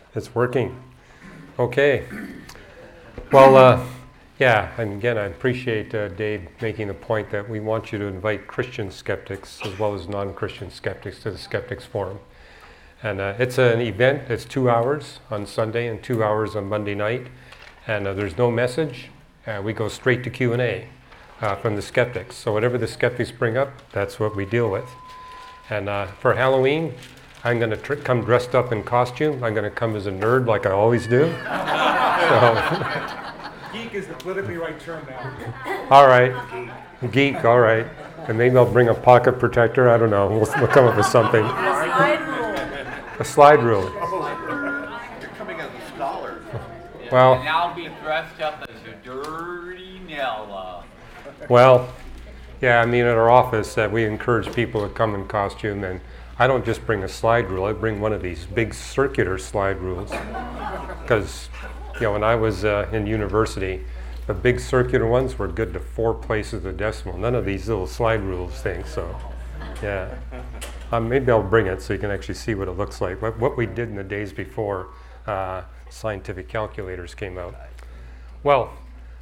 It's working. Okay. Well, yeah, and again, I appreciate Dave making the point that we want you to invite Christian skeptics as well as non-Christian skeptics to the Skeptics Forum. And it's an event. It's 2 hours on Sunday and 2 hours on Monday night. And there's no message. We go straight to Q&A from the skeptics. So whatever the skeptics bring up, that's what we deal with. And for Halloween, I'm going to come dressed up in costume. I'm going to come as a nerd like I always do. Geek is the politically right term now. All right. Geek, all right. And maybe I'll bring a pocket protector. I don't know. We'll come up with something. A slide rule. You're coming as a scholar. Well, and I'll be dressed up as a dirty Nella. Well, yeah, I mean, at our office, we encourage people to come in costume, and I don't just bring a slide rule. I bring one of these big circular slide rules. Because, when I was in university, the big circular ones were good to 4 places of the decimal. None of these little slide rules things, so, yeah. Maybe I'll bring it so you can actually see what it looks like. What we did in the days before scientific calculators came out. Well,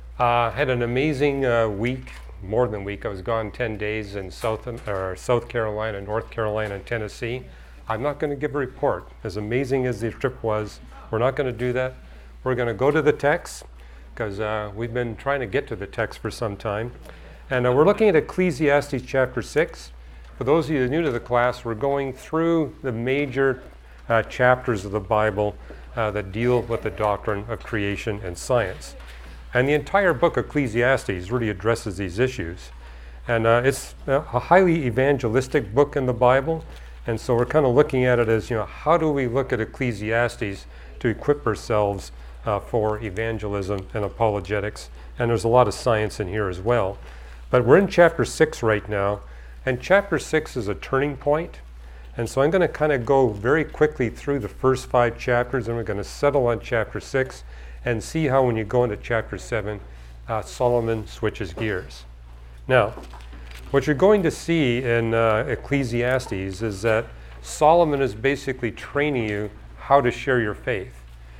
had an amazing week. More than a week. I was gone 10 days in South Carolina, North Carolina, and Tennessee. I'm not going to give a report. As amazing as the trip was, we're not going to do that. We're going to go to the text, because we've been trying to get to the text for some time. And we're looking at Ecclesiastes chapter 6. For those of you new to the class, we're going through the major chapters of the Bible that deal with the doctrine of creation and science. And the entire book of Ecclesiastes really addresses these issues. And it's a highly evangelistic book in the Bible. And so we're kind of looking at it as, how do we look at Ecclesiastes to equip ourselves for evangelism and apologetics? And there's a lot of science in here as well. But we're in chapter 6 right now. And chapter 6 is a turning point. And so I'm going to kind of go very quickly through the first 5 chapters, and we're going to settle on chapter 6. And see how when you go into chapter 7, Solomon switches gears. Now, what you're going to see in Ecclesiastes is that Solomon is basically training you how to share your faith.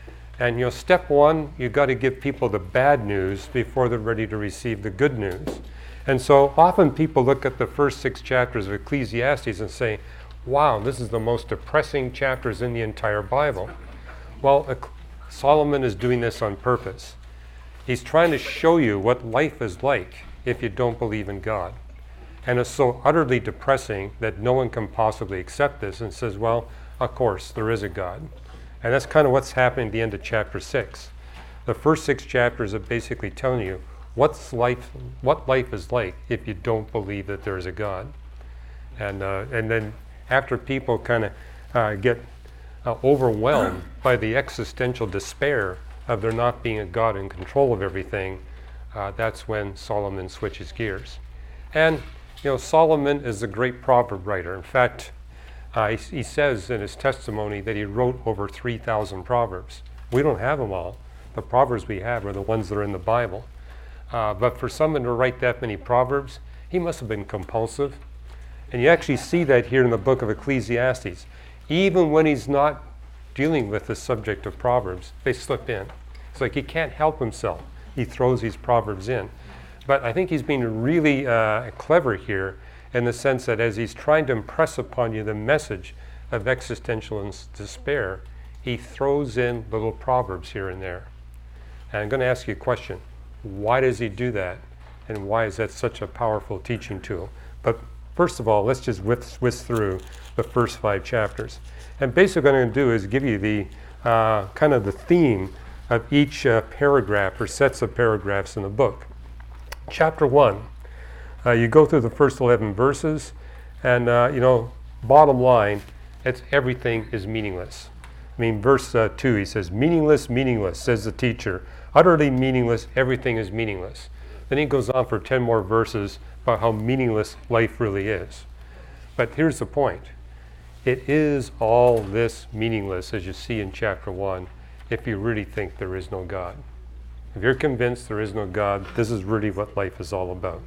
And step 1, you've got to give people the bad news before they're ready to receive the good news. And so often people look at the first 6 chapters of Ecclesiastes and say, wow, this is the most depressing chapters in the entire Bible. Well, Solomon is doing this on purpose. He's trying to show you what life is like if you don't believe in God. And it's so utterly depressing that no one can possibly accept this and says, well, of course, there is a God. And that's kind of what's happening at the end of chapter 6. The first 6 chapters are basically telling you what life is like if you don't believe that there is a God. And then after people kind of get overwhelmed by the existential despair of there not being a God in control of everything, that's when Solomon switches gears. And, Solomon is a great proverb writer. In fact, he says in his testimony that he wrote over 3,000 proverbs. We don't have them all. The proverbs we have are the ones that are in the Bible. But for someone to write that many proverbs, he must have been compulsive. And you actually see that here in the book of Ecclesiastes. Even when he's not dealing with the subject of Proverbs, they slip in. It's like he can't help himself. He throws these Proverbs in. But I think he's being really clever here in the sense that as he's trying to impress upon you the message of existential despair, he throws in little Proverbs here and there. And I'm going to ask you a question. Why does he do that? And why is that such a powerful teaching tool? But first of all, let's just whisk through the first 5 chapters. And basically what I'm going to do is give you the kind of the theme of each paragraph or sets of paragraphs in the book. Chapter 1, you go through the first 11 verses, and bottom line, it's everything is meaningless. I mean, verse 2, he says, meaningless, meaningless, says the teacher. Utterly meaningless, everything is meaningless. Then he goes on for 10 more verses about how meaningless life really is. But here's the point. It is all this meaningless, as you see in chapter 1, if you really think there is no God. If you're convinced there is no God, this is really what life is all about.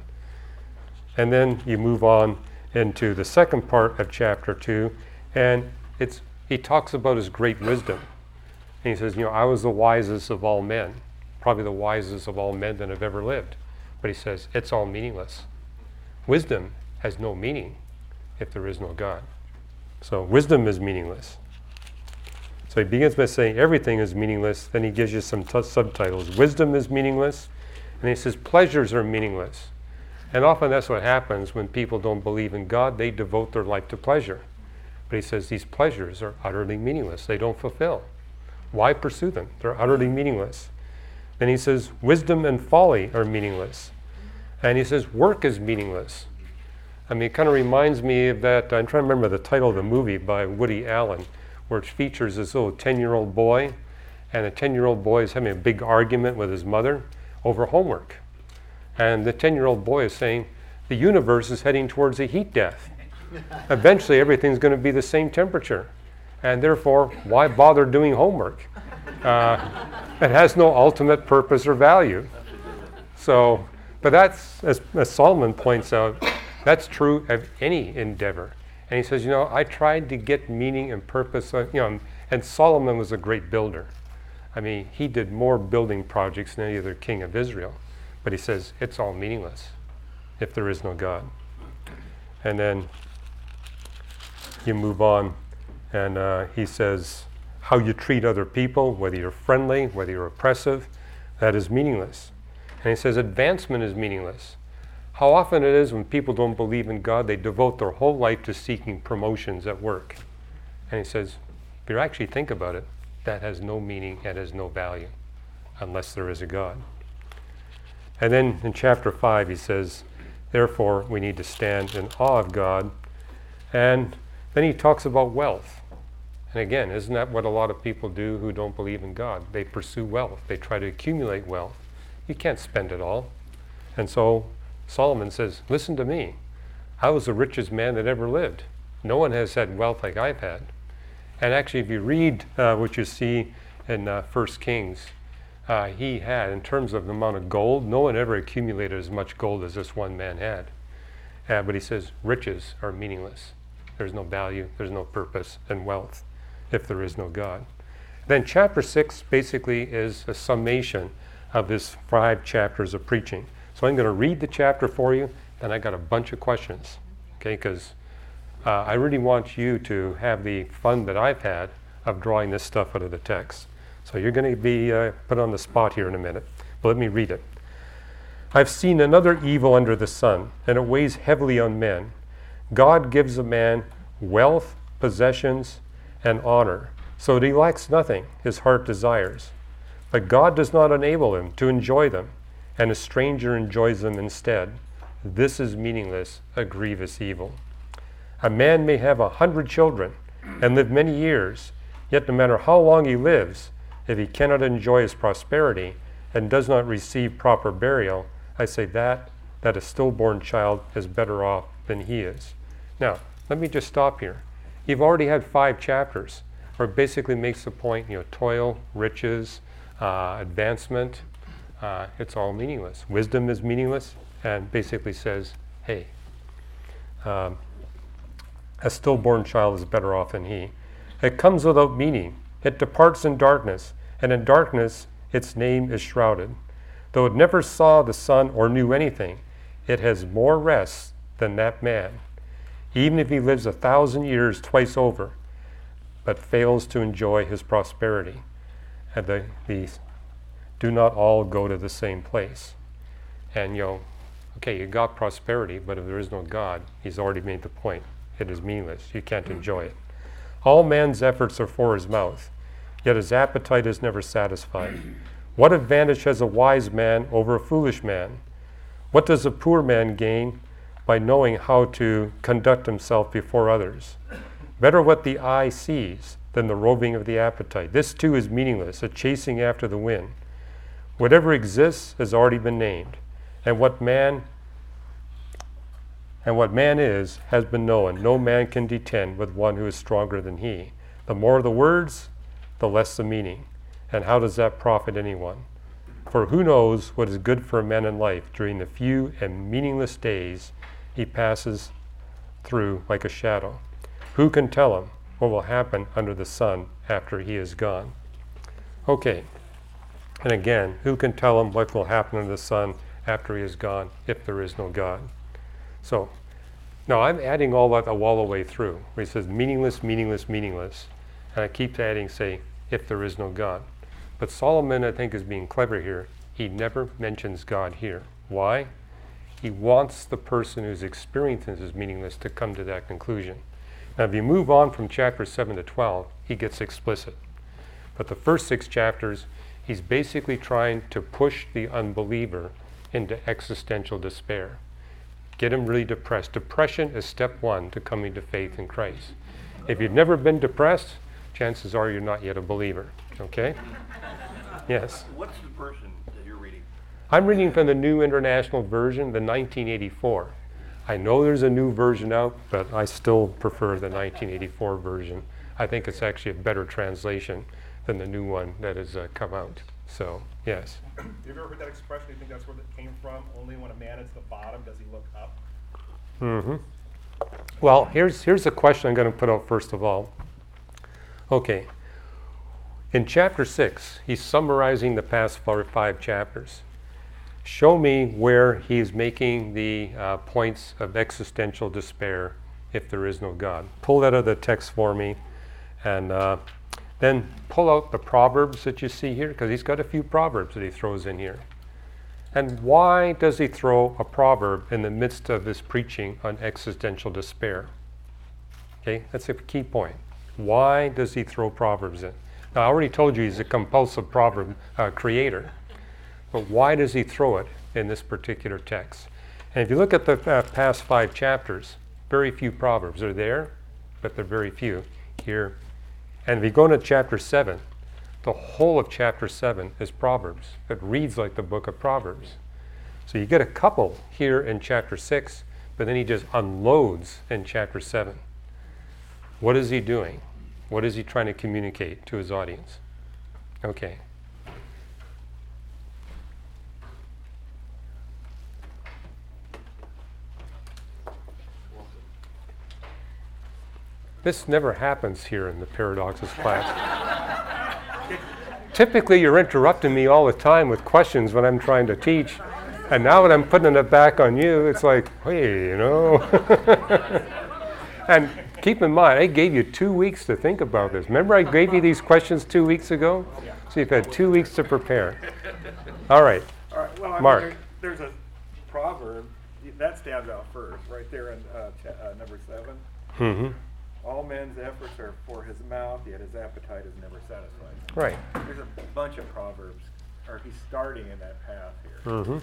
And then you move on into the second part of chapter 2, and he talks about his great wisdom. And he says, I was the wisest of all men, probably the wisest of all men that have ever lived. But he says, it's all meaningless. Wisdom has no meaning if there is no God. So wisdom is meaningless. So he begins by saying everything is meaningless. Then he gives you some subtitles. Wisdom is meaningless. And he says pleasures are meaningless. And often that's what happens when people don't believe in God. They devote their life to pleasure. But he says these pleasures are utterly meaningless. They don't fulfill. Why pursue them? They're utterly meaningless. Then he says wisdom and folly are meaningless. And he says work is meaningless. I mean, it kind of reminds me of that, I'm trying to remember the title of the movie by Woody Allen, where it features this little 10-year-old boy, and the 10-year-old boy is having a big argument with his mother over homework. And the 10-year-old boy is saying, the universe is heading towards a heat death. Eventually, everything's going to be the same temperature. And therefore, why bother doing homework? It has no ultimate purpose or value. So, but that's, as Solomon points out, that's true of any endeavor. And he says, I tried to get meaning and purpose, and Solomon was a great builder. I mean, he did more building projects than any other king of Israel. But he says, it's all meaningless if there is no God. And then you move on, and he says, how you treat other people, whether you're friendly, whether you're oppressive, that is meaningless. And he says, advancement is meaningless. How often it is when people don't believe in God, they devote their whole life to seeking promotions at work. And he says, if you actually think about it, that has no meaning and has no value unless there is a God. And then in chapter 5 he says, therefore we need to stand in awe of God. And then he talks about wealth. And again, isn't that what a lot of people do who don't believe in God? They pursue wealth. They try to accumulate wealth. You can't spend it all. And so Solomon says, listen to me. I was the richest man that ever lived. No one has had wealth like I've had. And actually, if you read what you see in 1 Kings, he had, in terms of the amount of gold, no one ever accumulated as much gold as this one man had. But he says, riches are meaningless. There's no value, there's no purpose in wealth if there is no God. Then chapter 6 basically is a summation of this 5 chapters of preaching. So I'm going to read the chapter for you, then I got a bunch of questions, okay? Because I really want you to have the fun that I've had of drawing this stuff out of the text. So you're going to be put on the spot here in a minute, but let me read it. I've seen another evil under the sun, and it weighs heavily on men. God gives a man wealth, possessions, and honor, so that he lacks nothing his heart desires. But God does not enable him to enjoy them, and a stranger enjoys them instead. This is meaningless, a grievous evil. A man may have 100 children and live many years, yet no matter how long he lives, if he cannot enjoy his prosperity and does not receive proper burial, I say that a stillborn child is better off than he is. Now, let me just stop here. You've already had 5 chapters where it basically makes the point, toil, riches, advancement, it's all meaningless. Wisdom is meaningless, and basically says, hey, a stillborn child is better off than he. It comes without meaning. It departs in darkness, and in darkness its name is shrouded. Though it never saw the sun or knew anything, it has more rest than that man, even if he lives 1,000 years twice over, but fails to enjoy his prosperity. And these do not all go to the same place. And okay, you got prosperity, but if there is no God, he's already made the point. It is meaningless. You can't enjoy it. All man's efforts are for his mouth, yet his appetite is never satisfied. What advantage has a wise man over a foolish man? What does a poor man gain by knowing how to conduct himself before others? Better what the eye sees than the roving of the appetite. This too is meaningless, a chasing after the wind. Whatever exists has already been named, and what man is has been known. No man can contend with one who is stronger than he. The more the words, the less the meaning. And how does that profit anyone? For who knows what is good for a man in life during the few and meaningless days he passes through like a shadow? Who can tell him what will happen under the sun after he is gone? Okay. And again, who can tell him what will happen to the Son after he is gone, if there is no God? So, now I'm adding all that all the way through, where he says meaningless, meaningless, meaningless. And I keep adding, say, if there is no God. But Solomon, I think, is being clever here. He never mentions God here. Why? He wants the person who's experiencing this as meaningless to come to that conclusion. Now, if you move on from chapter 7 to 12, he gets explicit. But the first 6 chapters, he's basically trying to push the unbeliever into existential despair. Get him really depressed. Depression is step 1 to coming to faith in Christ. If you've never been depressed, chances are you're not yet a believer. Okay? Yes. What's the version that you're reading? I'm reading from the New International Version, the 1984. I know there's a new version out, but I still prefer the 1984 version. I think it's actually a better translation than the new one that has come out. So, yes. Have you ever heard that expression? Do you think that's where that came from? Only when a man is at the bottom does he look up. Mm-hmm. Well, here's a question I'm going to put out first of all. Okay. In chapter 6, he's summarizing the past 5 chapters. Show me where he's making the points of existential despair if there is no God. Pull that out of the text for me, and then pull out the proverbs that you see here, because he's got a few proverbs that he throws in here. And why does he throw a proverb in the midst of his preaching on existential despair? Okay, that's a key point. Why does he throw proverbs in? Now, I already told you he's a compulsive proverb creator. But why does he throw it in this particular text? And if you look at the past 5 chapters, very few proverbs. They're there, but they're very few here. And if you go into chapter 7, the whole of chapter 7 is Proverbs. It reads like the book of Proverbs. So you get a couple here in chapter 6, but then he just unloads in chapter 7. What is he doing? What is he trying to communicate to his audience? Okay. This never happens here in the Paradoxes class. Typically, you're interrupting me all the time with questions when I'm trying to teach. And now that I'm putting it back on you, it's like, hey, you know. And keep in mind, I gave you 2 weeks to think about this. Remember I gave you these questions 2 weeks ago? So you've had 2 weeks to prepare. All right. All right. Well, Mark. mean, there's a proverb that stands out first, right there in number 7. Mm-hmm. All men's efforts are for his mouth, yet his appetite is never satisfied. Right. There's a bunch of proverbs, or he's starting in that path here. Mm-hmm.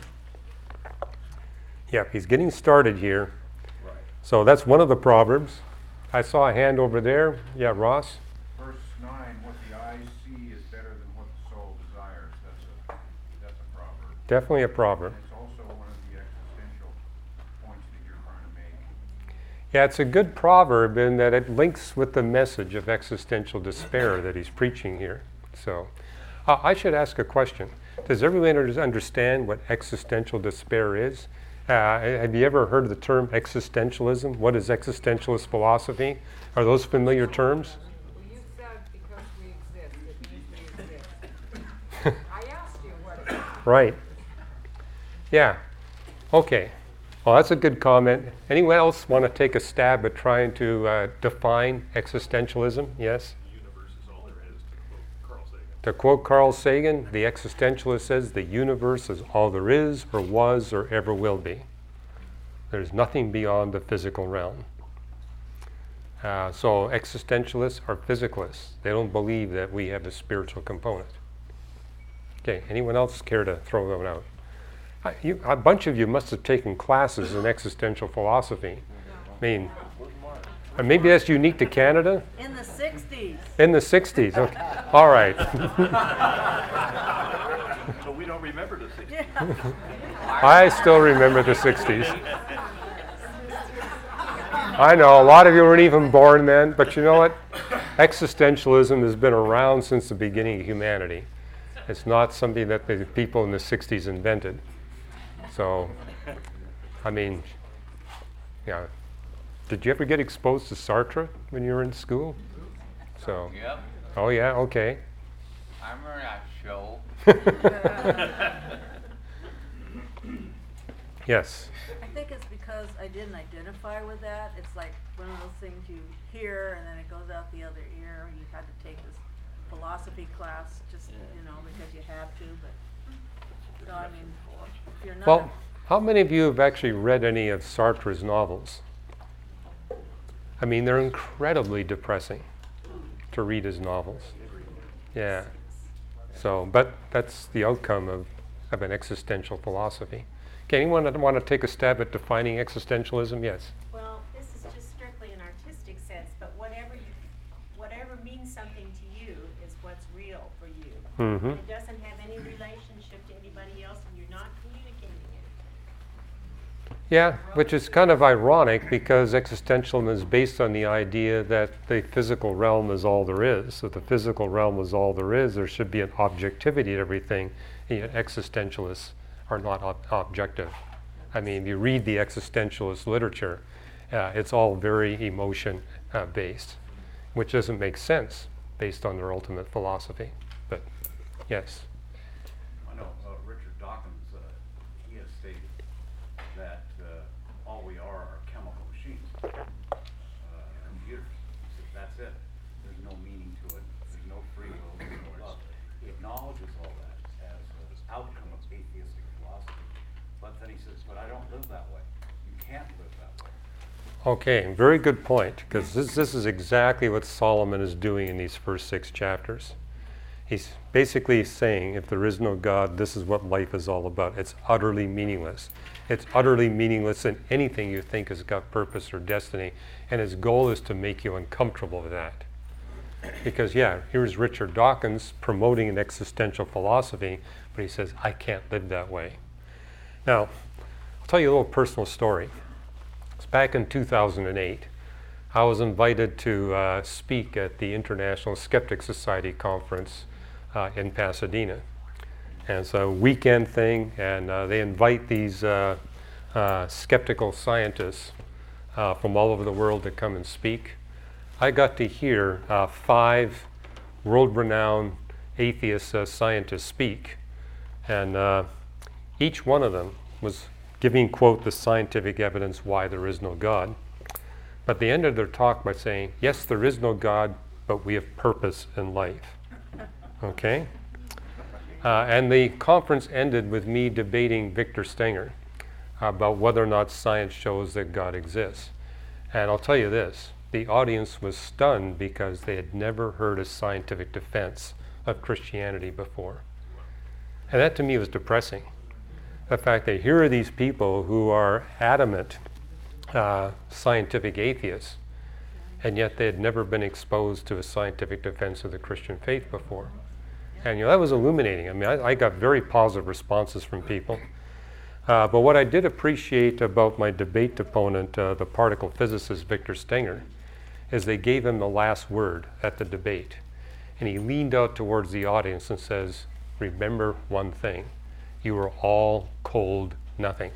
Yep, he's getting started here. Right. So that's one of the proverbs. I saw a hand over there. Yeah, Ross? Verse 9, what the eyes see is better than what the soul desires. That's a proverb. Definitely a proverb. It's also one of the existential points that you're trying to make. Yeah, it's a good proverb in that it links with the message of existential despair that he's preaching here. So I should ask a question. Does everyone understand what existential despair is? Have you ever heard of the term existentialism? What is existentialist philosophy? Are those familiar terms? Well, you said because we exist, it means we exist. I asked you what it is. Right. Yeah. Okay. Well, that's a good comment. Anyone else want to take a stab at trying to define existentialism? Yes? The universe is all there is, to quote Carl Sagan. To quote Carl Sagan, the existentialist says the universe is all there is, or was, or ever will be. There's nothing beyond the physical realm. So existentialists are physicalists. They don't believe that we have a spiritual component. Okay, anyone else care to throw that one out? A bunch of you must have taken classes in existential philosophy. I mean, maybe that's unique to Canada? In the 60s. In the 60s, okay. All right. So we don't remember the 60s. I still remember the 60s. I know, a lot of you weren't even born then, but you know what? Existentialism has been around since the beginning of humanity. It's not something that the people in the 60s invented. So, I mean, yeah. Did you ever get exposed to Sartre when you were in school? So, Yep. oh yeah, okay. I remember that show. Yes. I think it's because I didn't identify with that. It's like one of those things you hear and then it goes out the other ear. You had to take this philosophy class just, because you had to, but, so I mean, if you're not. Well, how many of you have actually read any of Sartre's novels? I mean, they're incredibly depressing to read his novels. Yeah. So, but that's the outcome of an existential philosophy. Okay, anyone want to take a stab at defining existentialism? Yes. Well, this is just strictly an artistic sense, but whatever means something to you is what's real for you. Mm-hmm. It doesn't have any relationship to anybody else, and you're not communicating it. Yeah, which is kind of ironic because existentialism is based on the idea that the physical realm is all there is. So if the physical realm is all there is, there should be an objectivity to everything. And yet existentialists are not objective. I mean, if you read the existentialist literature, it's all very emotion based, which doesn't make sense based on their ultimate philosophy. But yes. I know Richard Dawkins, he has stated that all we are chemical machines, computers. He said, that's it. There's no meaning to it. There's no free will. There's no love. He acknowledges all that as an outcome of atheistic philosophy. But then he says, but I don't live that way. You can't live that way. Okay, very good point, because this is exactly what Solomon is doing in these first 6 chapters. He's basically saying, if there is no God, this is what life is all about. It's utterly meaningless. It's utterly meaningless in anything you think has got purpose or destiny, and his goal is to make you uncomfortable with that. Because, yeah, here's Richard Dawkins promoting an existential philosophy, but he says, I can't live that way. Now, I'll tell you a little personal story. It's back in 2008. I was invited to speak at the International Skeptic Society conference in Pasadena. And it's a weekend thing, and they invite these skeptical scientists from all over the world to come and speak. I got to hear 5 world-renowned atheist scientists speak, and each one of them was giving, quote, the scientific evidence why there is no God. But they ended their talk by saying, yes, there is no God, but we have purpose in life. Okay? And the conference ended with me debating Victor Stenger about whether or not science shows that God exists. And I'll tell you this, the audience was stunned because they had never heard a scientific defense of Christianity before. And that to me was depressing. The fact that here are these people who are adamant scientific atheists, and yet they had never been exposed to a scientific defense of the Christian faith before. And that was illuminating. I mean, I got very positive responses from people. But what I did appreciate about my debate opponent, the particle physicist Victor Stenger, is they gave him the last word at the debate. And he leaned out towards the audience and says, remember one thing, you are all cold nothing.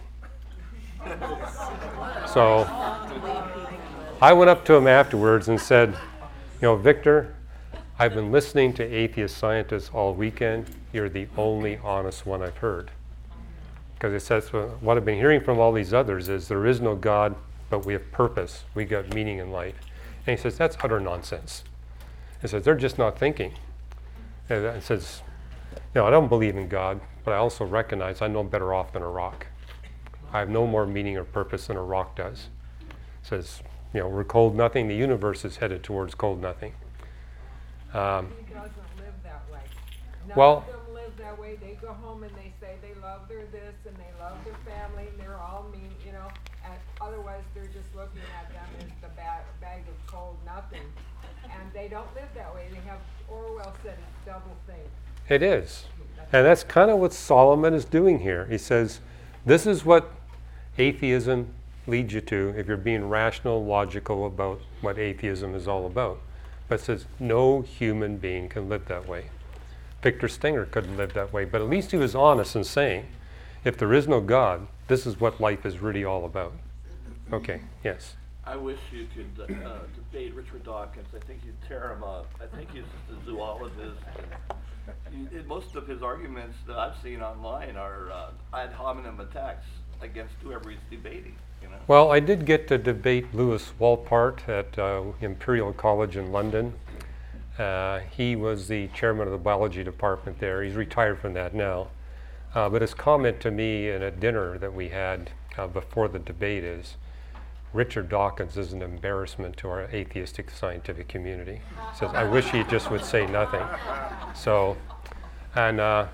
So I went up to him afterwards and said, Victor, I've been listening to atheist scientists all weekend. You're the only honest one I've heard. Because it says, what I've been hearing from all these others is there is no God, but we have purpose. We got meaning in life. And he says, that's utter nonsense. He says, they're just not thinking. And it says, I don't believe in God, but I also recognize I'm no better off than a rock. I have no more meaning or purpose than a rock does. It says, we're cold nothing. The universe is headed towards cold nothing. He doesn't live that way. None Well- of them live that way. They go home and they say they love their this and they love their family and they're all mean, and otherwise they're just looking at them as the bag of cold nothing. And they don't live that way. They have, Orwell said it's double think. It is. And that's kind of what Solomon is doing here. He says, this is what atheism leads you to if you're being rational, logical about what atheism is all about. But it says, no human being can live that way. Victor Stenger couldn't live that way, but at least he was honest in saying, if there is no God, this is what life is really all about. Okay, yes. I wish you could debate Richard Dawkins. I think you'd tear him up. I think he's just a zoologist. Most of his arguments that I've seen online are ad hominem attacks against whoever he's debating, you know? Well, I did get to debate Lewis Walpart at Imperial College in London. He was the chairman of the biology department there. He's retired from that now. But his comment to me in a dinner that we had before the debate is, Richard Dawkins is an embarrassment to our atheistic scientific community. He says, I wish he just would say nothing. So, but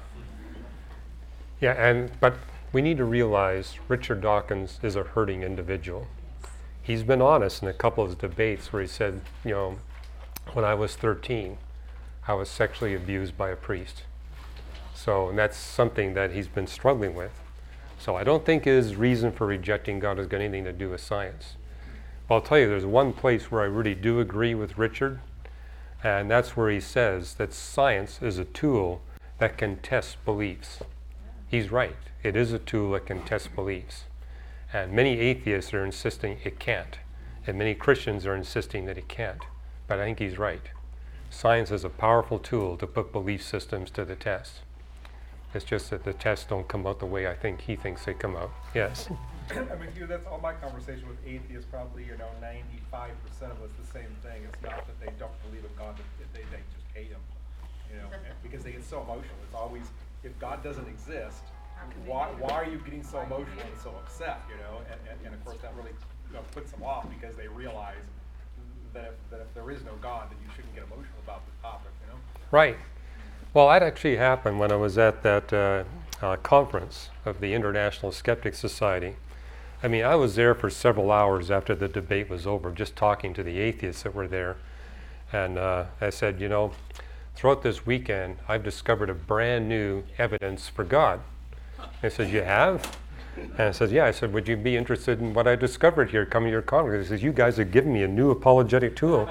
we need to realize Richard Dawkins is a hurting individual. He's been honest in a couple of his debates where he said, you know, when I was 13, I was sexually abused by a priest. So, and that's something that he's been struggling with. So I don't think his reason for rejecting God has got anything to do with science. But I'll tell you, there's one place where I really do agree with Richard, and that's where he says that science is a tool that can test beliefs. He's right. It is a tool that can test beliefs. And many atheists are insisting it can't. And many Christians are insisting that it can't. But I think he's right. Science is a powerful tool to put belief systems to the test. It's just that the tests don't come out the way I think he thinks they come out. Yes? I mean, Hugh, that's all my conversation with atheists, probably, 95% of us the same thing. It's not that they don't believe in God, but they just hate him, because they get so emotional. It's always, if God doesn't exist, why are you getting so emotional and so upset, And of course that really puts them off because they realize that if there is no God, then you shouldn't get emotional about the topic, Right. Well, that actually happened when I was at that conference of the International Skeptic Society. I mean, I was there for several hours after the debate was over, just talking to the atheists that were there. And I said, throughout this weekend, I've discovered a brand new evidence for God. They said, you have? And I said, yeah. I said, would you be interested in what I discovered here coming to your conference? He says, you guys have given me a new apologetic tool.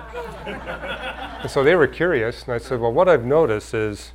And so they were curious, and I said, well, what I've noticed is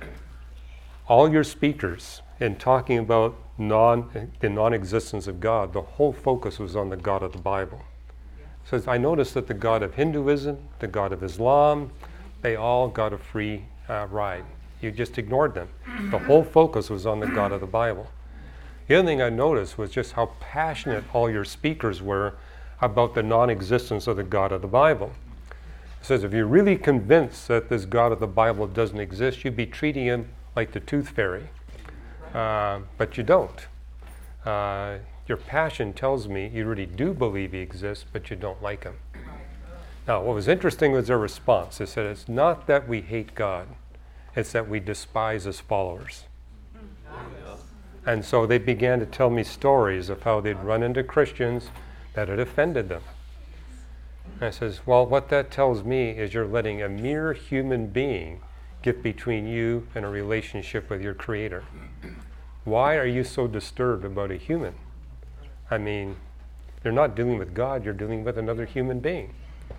all your speakers in talking about the non-existence of God, the whole focus was on the God of the Bible. So I noticed that the God of Hinduism, the God of Islam, they all got a free ride. You just ignored them. The whole focus was on the God of the Bible. The other thing I noticed was just how passionate all your speakers were about the non-existence of the God of the Bible. It says if you're really convinced that this God of the Bible doesn't exist, you'd be treating him like the tooth fairy. But you don't. Your passion tells me you really do believe he exists, but you don't like him. Now, what was interesting was their response. They said, it's not that we hate God, it's that we despise his followers. And so they began to tell me stories of how they'd run into Christians that had offended them. And I says, well, what that tells me is you're letting a mere human being get between you and a relationship with your Creator. Why are you so disturbed about a human? I mean, you're not dealing with God, you're dealing with another human being.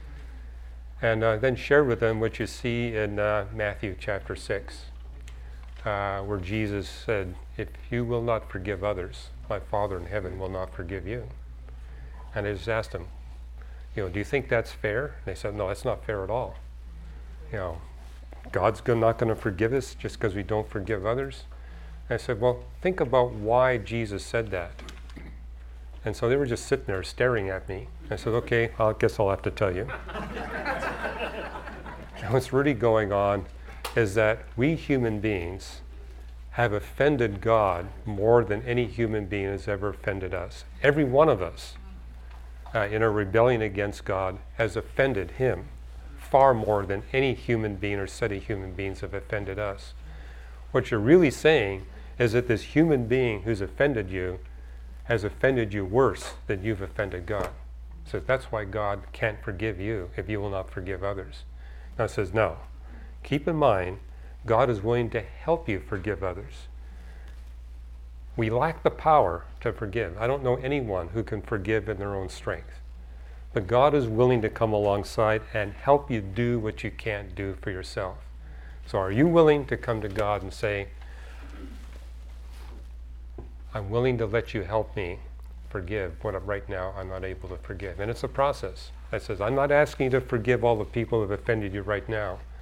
And then share with them what you see in Matthew chapter 6, where Jesus said, if you will not forgive others, my Father in heaven will not forgive you. And I just asked them, do you think that's fair? And they said, no, that's not fair at all. God's not going to forgive us just because we don't forgive others. And I said, well, think about why Jesus said that. And so they were just sitting there staring at me. I said, okay, I guess I'll have to tell you. And what's really going on is that we human beings have offended God more than any human being has ever offended us. Every one of us, in a rebellion against God, has offended him far more than any human being or set of human beings have offended us. What you're really saying is that this human being who's offended you has offended you worse than you've offended God. So that's why God can't forgive you if you will not forgive others. Now it says, no. Keep in mind, God is willing to help you forgive others. We lack the power to forgive. I don't know anyone who can forgive in their own strength. But God is willing to come alongside and help you do what you can't do for yourself. So are you willing to come to God and say, I'm willing to let you help me forgive what right now I'm not able to forgive? And it's a process. That says, I'm not asking you to forgive all the people who have offended you right now,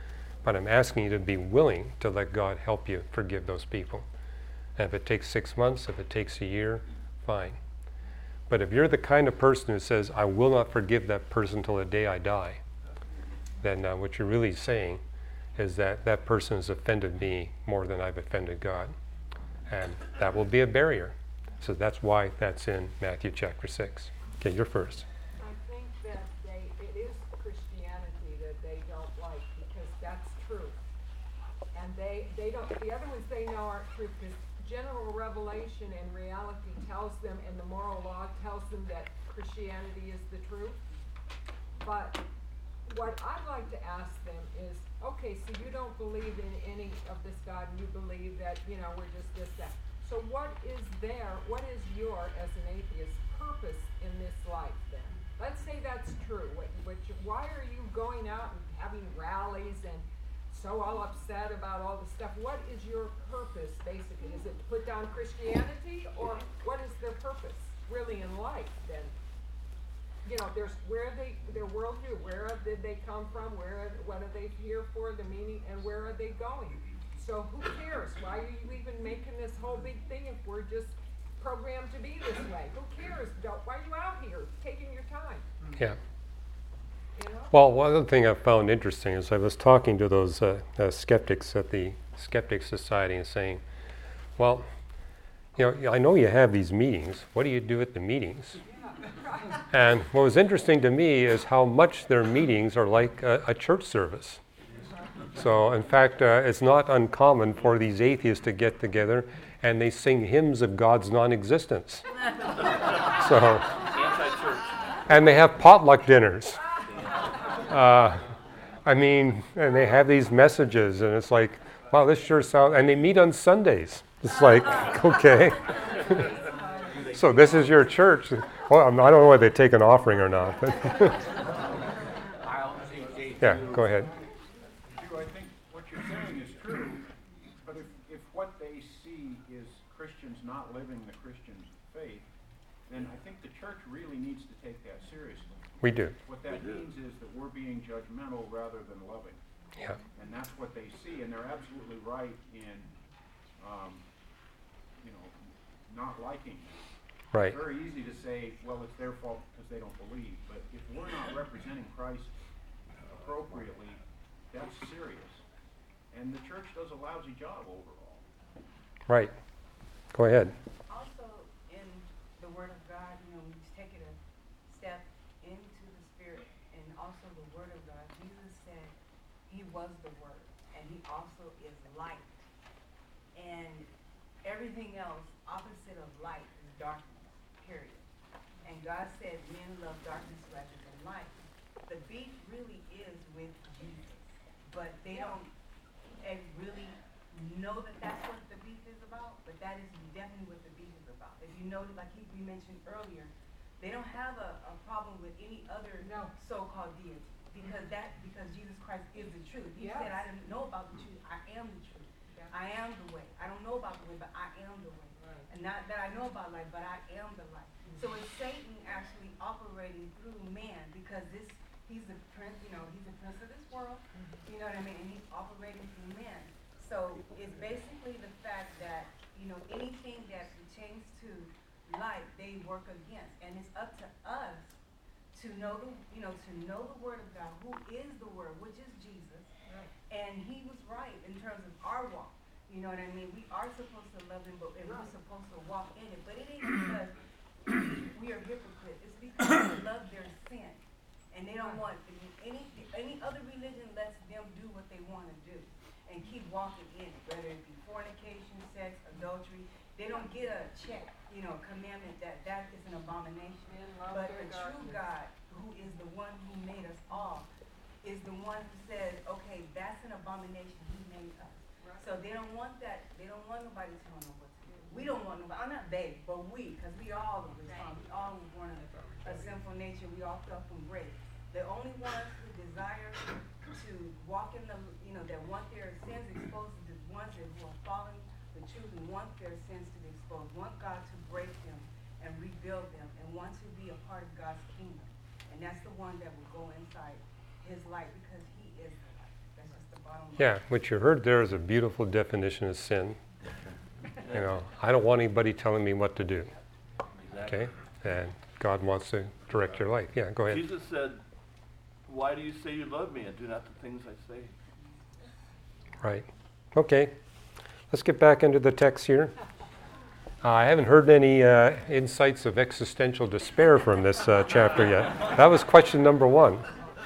But I'm asking you to be willing to let God help you forgive those people. And if it takes 6 months, if it takes a year, fine. But if you're the kind of person who says, I will not forgive that person till the day I die, then what you're really saying is that that person has offended me more than I've offended God. And that will be a barrier. So that's why that's in Matthew chapter 6. Okay, you're first. I think that it is Christianity that they don't like, because that's true. And they don't, the other ones they know aren't true, because general revelation and reality tells them, and the moral law tells them that Christianity is the truth. But what I'd like to ask them is, okay, so you don't believe in any of this God, and you believe that, we're just this, that. So what is your, as an atheist, purpose in this life then? Let's say that's true. Why are you going out and having rallies and so all upset about all this stuff? What is your purpose, basically? Is it to put down Christianity, or what is their purpose really in life then? There's their worldview, where did they come from, what are they here for, the meaning, and where are they going? So who cares? Why are you even making this whole big thing if we're just programmed to be this way? Who cares? Why are you out here taking your time? Yeah. Well, one other thing I found interesting is I was talking to those skeptics at the Skeptic Society and saying, well, I know you have these meetings. What do you do at the meetings? And what was interesting to me is how much their meetings are like a church service. So, in fact, it's not uncommon for these atheists to get together and they sing hymns of God's non-existence. So, Anti-church. and they have potluck dinners. And they have these messages, and it's like, wow, this sure sounds, and they meet on Sundays. It's like, okay. So this is your church. Well, I don't know whether they take an offering or not. But yeah, go ahead. I think what you're saying is true, but if what they see is Christians not living the Christian faith, then I think the church really needs to take that seriously. We do. What that means is that we're being judgmental rather than loving. Yeah. And that's what they see, and they're absolutely right in, not liking that. Right. It's very easy to say, well, it's their fault because they don't believe. But if we're not representing Christ appropriately, that's serious. And the church does a lousy job overall. Right. Go ahead. Also, in the Word of God, we take it a step into the Spirit, and also the Word of God. Jesus said He was the Word, and He also is light. And everything else, opposite of light, is darkness, period. And God said men love darkness rather than light. The beef really is with Jesus, but they don't really know that that's what the beef is about, but that is definitely what the beef is about. If you notice, like we mentioned earlier, they don't have a problem with any other so-called deity, because Jesus Christ is the truth. He said, I didn't know about the truth, I am the truth. Yeah. I am the way. I don't know about the way, but I am the way. Right. And not that I know about life, but I am the life. Mm-hmm. So it's Satan actually operating through man, because he's the prince, he's the prince of this world, you know what I mean? And he's operating through man. So it's basically the fact that, anything that pertains to life, they work against. And it's up to us to know the Word of God, who is the Word, which is Jesus. Right. And He was right in terms of our walk. You know what I mean? We are supposed to love Him, and we're supposed to walk in it. But it ain't because we are hypocrites. It's because we love their sin. And they don't want any other religion lets them do what they want to do and keep walking in it, whether it be fornication, sex, adultery. They don't get a check, commandment that is an abomination. But the true God, who is the one who made us all, is the one who says, okay, that's an abomination. He made us. Right. So they don't want that. They don't want nobody telling them what to do. We don't want nobody. I'm not they, but we, because we all are responsible. We all were born in a sinful nature. We all fell from grace. The only ones who desire to walk in the, that want their sins exposed, is the ones who are following the truth and want their sins to be exposed, want God to break them and rebuild them, and want to be a part of God's kingdom. And that's the one that will go inside His light, because He is the light. That's just the bottom line. Yeah, what you heard there is a beautiful definition of sin. You know, I don't want anybody telling me what to do. Okay? And God wants to direct your life. Yeah, go ahead. Jesus said, "Why do you say you love me and do not the things I say?" Right. Okay. Let's get back into the text here. I haven't heard any insights of existential despair from this chapter yet. That was question number 1.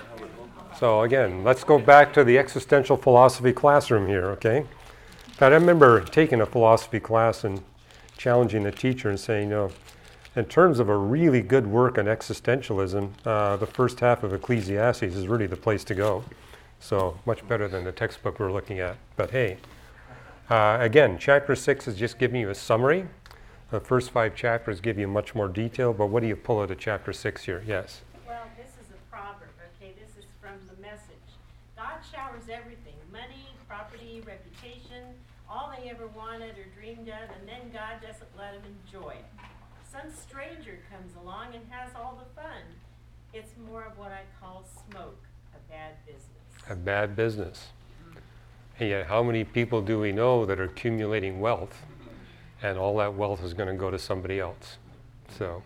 So again, let's go back to the existential philosophy classroom here, okay? But I remember taking a philosophy class and challenging the teacher and saying, you know, in terms of a really good work on existentialism, the first half of Ecclesiastes is really the place to go. So much better than the textbook we're looking at. But hey, again, chapter 6 is just giving you a summary. The first 5 chapters give you much more detail, but what do you pull out of chapter 6 here? Yes? Well, this is a proverb, okay? This is from the Message. God showers everything, money, property, reputation, all they ever wanted or dreamed of, and then God doesn't let them enjoy it. Some stranger comes along and has all the fun. It's more of what I call smoke, a bad business. A bad business. And yet, how many people do we know that are accumulating wealth, and all that wealth is going to go to somebody else? So,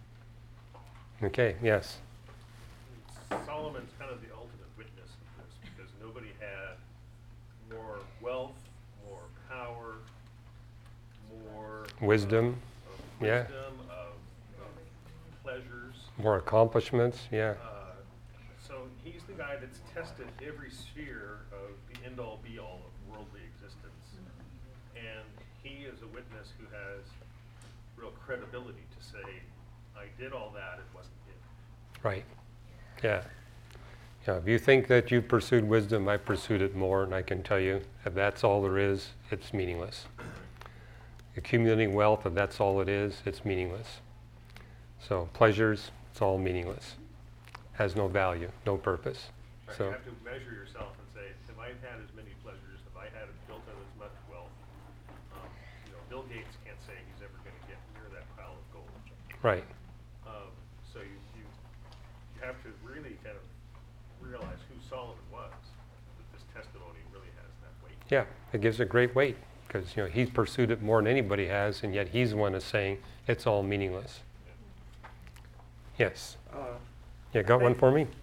okay, yes. Solomon's kind of the ultimate witness of this, because nobody had more wealth, more power, more Wisdom, of yeah. wisdom, of pleasures. More accomplishments, yeah. So he's the guy that's tested every sphere of the end-all be-all of worldly existence. And he is a witness who has real credibility to say, I did all that, it wasn't it. Right. Yeah. Yeah. If you think that you pursued wisdom, I pursued it more, and I can tell you, if that's all there is, it's meaningless. Accumulating wealth, if that's all it is, it's meaningless. So pleasures, it's all meaningless. Has no value, no purpose. Right, So you have to measure yourself and say, have I had as many pleasures? Have I had built up as much wealth? Bill Gates can't say he's ever going to get near that pile of gold. right. So you have to really kind of realize who Solomon was. That this testimony really has that weight. Yeah, it gives it great weight because he's pursued it more than anybody has, and yet he's the one that's saying it's all meaningless. Yes. Yeah, got one for me?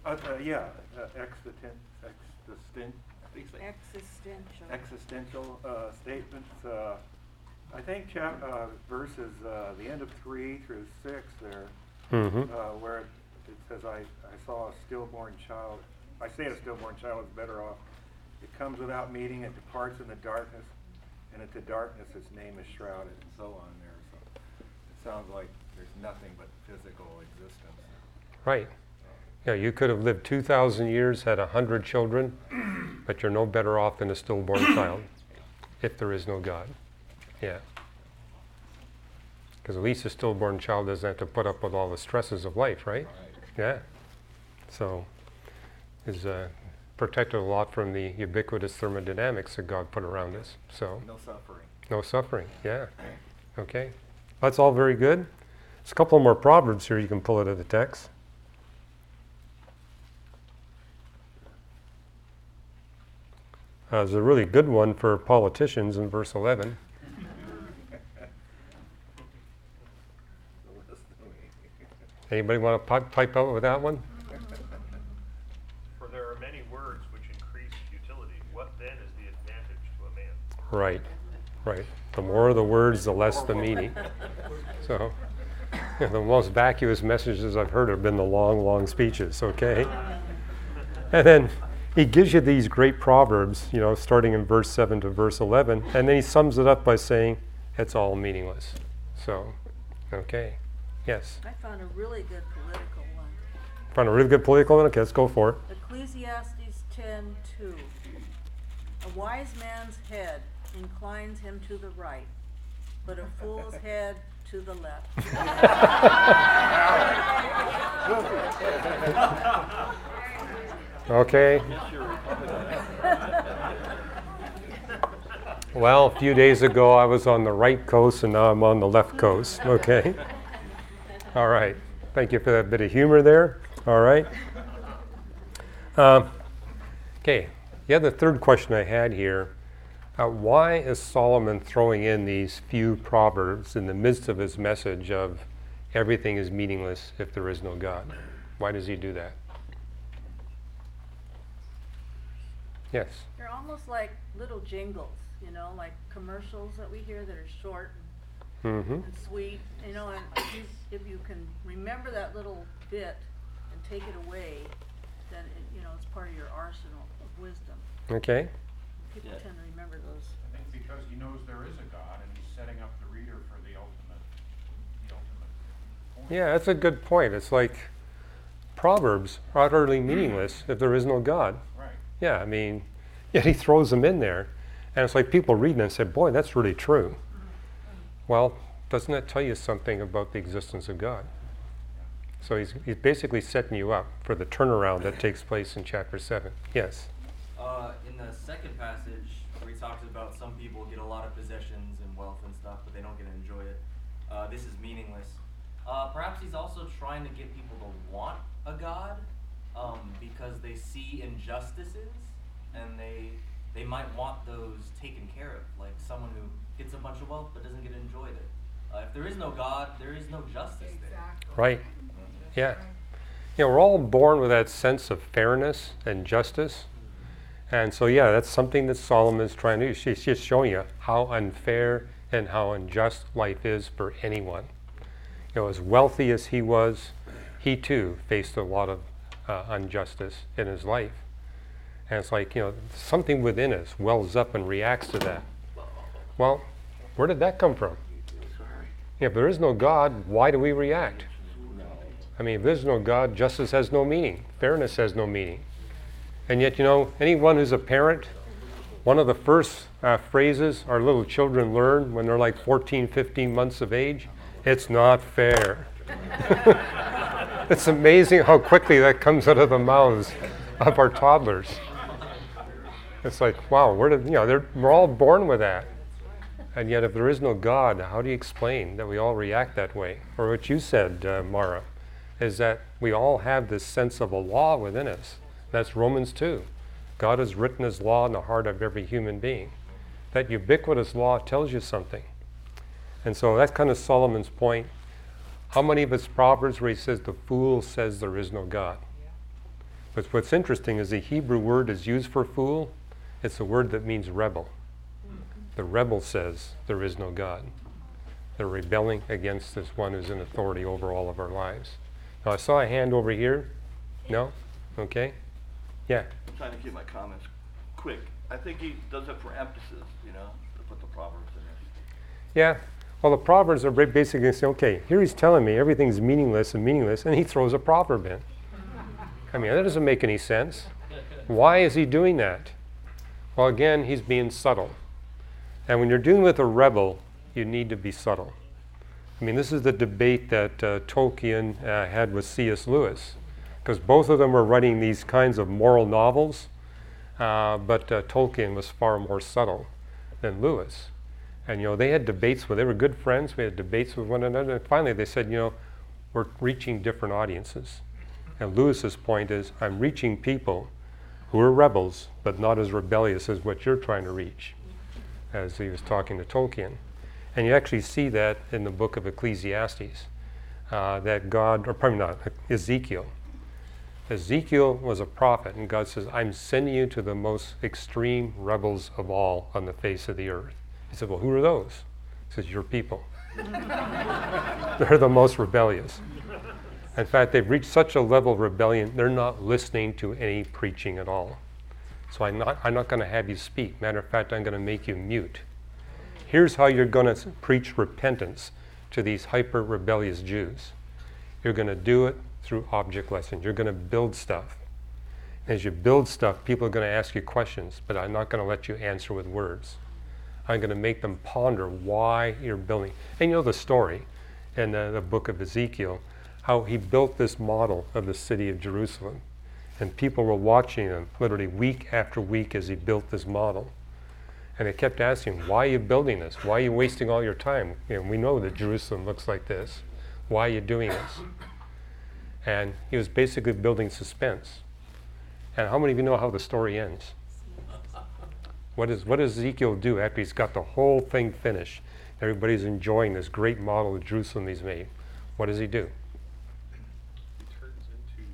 Existential statements. I think verses the end of 3 through 6 there, where it says, I saw a stillborn child. I say a stillborn child is better off. It comes without meeting, it departs in the darkness, and into darkness its name is shrouded, and so on there. So it sounds like there's nothing but physical existence. Right. Yeah, you could have lived 2,000 years, had 100 children, but you're no better off than a stillborn child if there is no God. Yeah. Because at least a stillborn child doesn't have to put up with all the stresses of life, right? Yeah. So is protected a lot from the ubiquitous thermodynamics that God put around us. So No suffering. no suffering. Yeah. Okay. That's all very good. There's a couple more proverbs here you can pull out of the text. There's a really good one for politicians in verse 11. Anybody want to pipe out with that one? For there are many words which increase futility. What then is the advantage to a man? Right, right. The more the words, the less the meaning. So, the most vacuous messages I've heard have been the long, long speeches, okay? And then he gives you these great proverbs, starting in verse 7 to verse 11, and then he sums it up by saying, it's all meaningless. So, okay. Yes? I found a really good political one. Found a really good political one? Okay, let's go for it. Ecclesiastes 10:2. A wise man's head inclines him to the right, but a fool's head to the left. Okay. Well, a few days ago I was on the right coast and now I'm on the left coast. Okay. All right. Thank you for that bit of humor there. All right. Okay. Yeah, the third question I had here, why is Solomon throwing in these few proverbs in the midst of his message of everything is meaningless if there is no God? Why does he do that? Yes. They're almost like little jingles, you know, like commercials that we hear that are short Mm-hmm. and sweet, you know, and if you can remember that little bit and take it away, then it, you know, it's part of your arsenal of wisdom. Okay. People Yeah. tend to remember those. I think because he knows there is a God and he's setting up the reader for the ultimate point. Yeah, that's a good point. It's like Proverbs are utterly meaningless if there is no God. Right. Yeah, I mean, yet he throws them in there. And it's like people reading it and say, boy, that's really true. Well, doesn't that tell you something about the existence of God? So he's basically setting you up for the turnaround that takes place in chapter 7. Yes? In the second passage, where he talks about some people get a lot of possessions and wealth and stuff, but they don't get to enjoy it. This is meaningless. Perhaps he's also trying to get people to want a God because they see injustices and they might want those taken care of, like someone who gets a bunch of wealth but doesn't get to enjoy it. If there is no God, there is no justice there. Exactly. Right. Yeah. You know, we're all born with that sense of fairness and justice. And so, yeah, that's something that Solomon's trying to do. She's just showing you how unfair and how unjust life is for anyone. You know, as wealthy as he was, he too faced a lot of injustice in his life. And it's like, you know, something within us wells up and reacts to that. Well, where did that come from? If there is no God, why do we react? I mean, if there's no God, justice has no meaning. Fairness has no meaning. And yet, you know, anyone who's a parent, one of the first phrases our little children learn when they're like 14, 15 months of age, it's not fair. It's amazing how quickly that comes out of the mouths of our toddlers. It's like, wow, we're all born with that. And yet, if there is no God, how do you explain that we all react that way? Or what you said, Mara, is that we all have this sense of a law within us. That's Romans 2. God has written his law in the heart of every human being. That ubiquitous law tells you something. And so that's kind of Solomon's point. How many of his proverbs where he says, the fool says there is no God? But what's interesting is the Hebrew word is used for fool. It's a word that means rebel. The rebel says there is no God. They're rebelling against this one who's in authority over all of our lives. Now, I saw a hand over here. No? Okay. Yeah. I'm trying to keep my comments quick. I think he does it for emphasis, you know, to put the Proverbs in there. Yeah. Well, the Proverbs are basically saying, okay, here he's telling me everything's meaningless, and he throws a proverb in. I mean, that doesn't make any sense. Why is he doing that? Well, again, he's being subtle. And when you're dealing with a rebel, you need to be subtle. I mean, this is the debate that Tolkien had with C.S. Lewis, because both of them were writing these kinds of moral novels, but Tolkien was far more subtle than Lewis. And, you know, they had debates they were good friends, we had debates with one another, and finally they said, you know, we're reaching different audiences. And Lewis's point is, I'm reaching people who are rebels, but not as rebellious as what you're trying to reach, as he was talking to Tolkien. And you actually see that in the book of Ecclesiastes, that God, or probably not, Ezekiel. Ezekiel was a prophet, and God says, I'm sending you to the most extreme rebels of all on the face of the earth. He said, well, who are those? He says, your people. They're the most rebellious. In fact, they've reached such a level of rebellion, they're not listening to any preaching at all. So I'm not going to have you speak. Matter of fact, I'm going to make you mute. Here's how you're going to preach repentance to these hyper-rebellious Jews. You're going to do it through object lessons. You're going to build stuff. As you build stuff, people are going to ask you questions, but I'm not going to let you answer with words. I'm going to make them ponder why you're building. And you know the story in the book of Ezekiel, how he built this model of the city of Jerusalem. And people were watching him literally week after week as he built this model. And they kept asking, why are you building this? Why are you wasting all your time? You know, we know that Jerusalem looks like this. Why are you doing this? And he was basically building suspense. And how many of you know how the story ends? What does Ezekiel do after he's got the whole thing finished? Everybody's enjoying this great model of Jerusalem he's made. What does he do? He turns into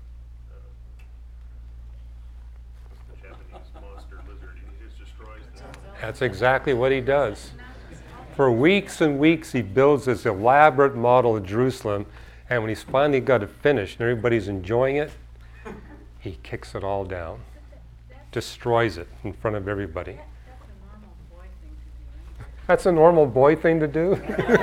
what's the Japanese monster lizard? He just destroys them. That's exactly what he does. For weeks and weeks, he builds this elaborate model of Jerusalem, and when he's finally got it finished and everybody's enjoying it, he kicks it all down, destroys it in front of everybody. That's a normal boy thing to do?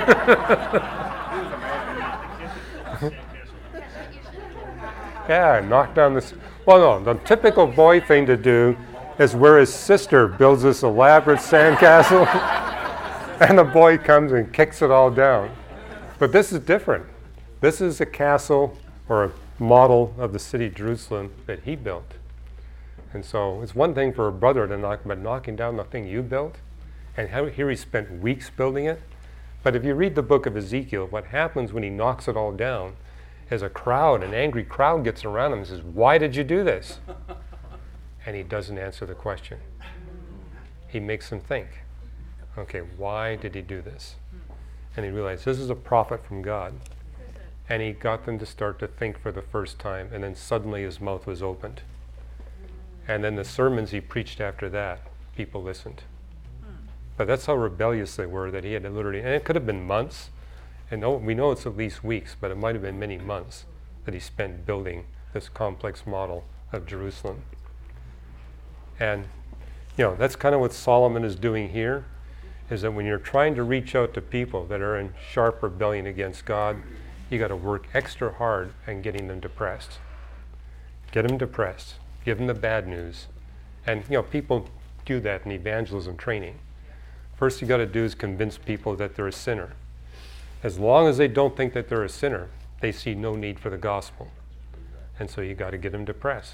Yeah, knock down this. Well, no, the typical boy thing to do is where his sister builds this elaborate sandcastle, and the boy comes and kicks it all down. But this is different. This is a castle or a model of the city of Jerusalem that he built. And so it's one thing for a brother to knock, but knocking down the thing you built, and here he spent weeks building it. But if you read the book of Ezekiel, what happens when he knocks it all down is a crowd, an angry crowd gets around him and says, "Why did you do this?" And he doesn't answer the question. He makes them think, okay, why did he do this? And he realized this is a prophet from God. And he got them to start to think for the first time, and then suddenly his mouth was opened. And then the sermons he preached after that, people listened. But that's how rebellious they were, that he had to literally, and it could have been months, and we know it's at least weeks, but it might have been many months that he spent building this complex model of Jerusalem. And, that's kind of what Solomon is doing here, is that when you're trying to reach out to people that are in sharp rebellion against God, you got to work extra hard on getting them depressed. Get them depressed. Give them the bad news. And, people do that in evangelism training. First you got to do is convince people that they're a sinner. As long as they don't think that they're a sinner, they see no need for the gospel. And so you got to get them depressed.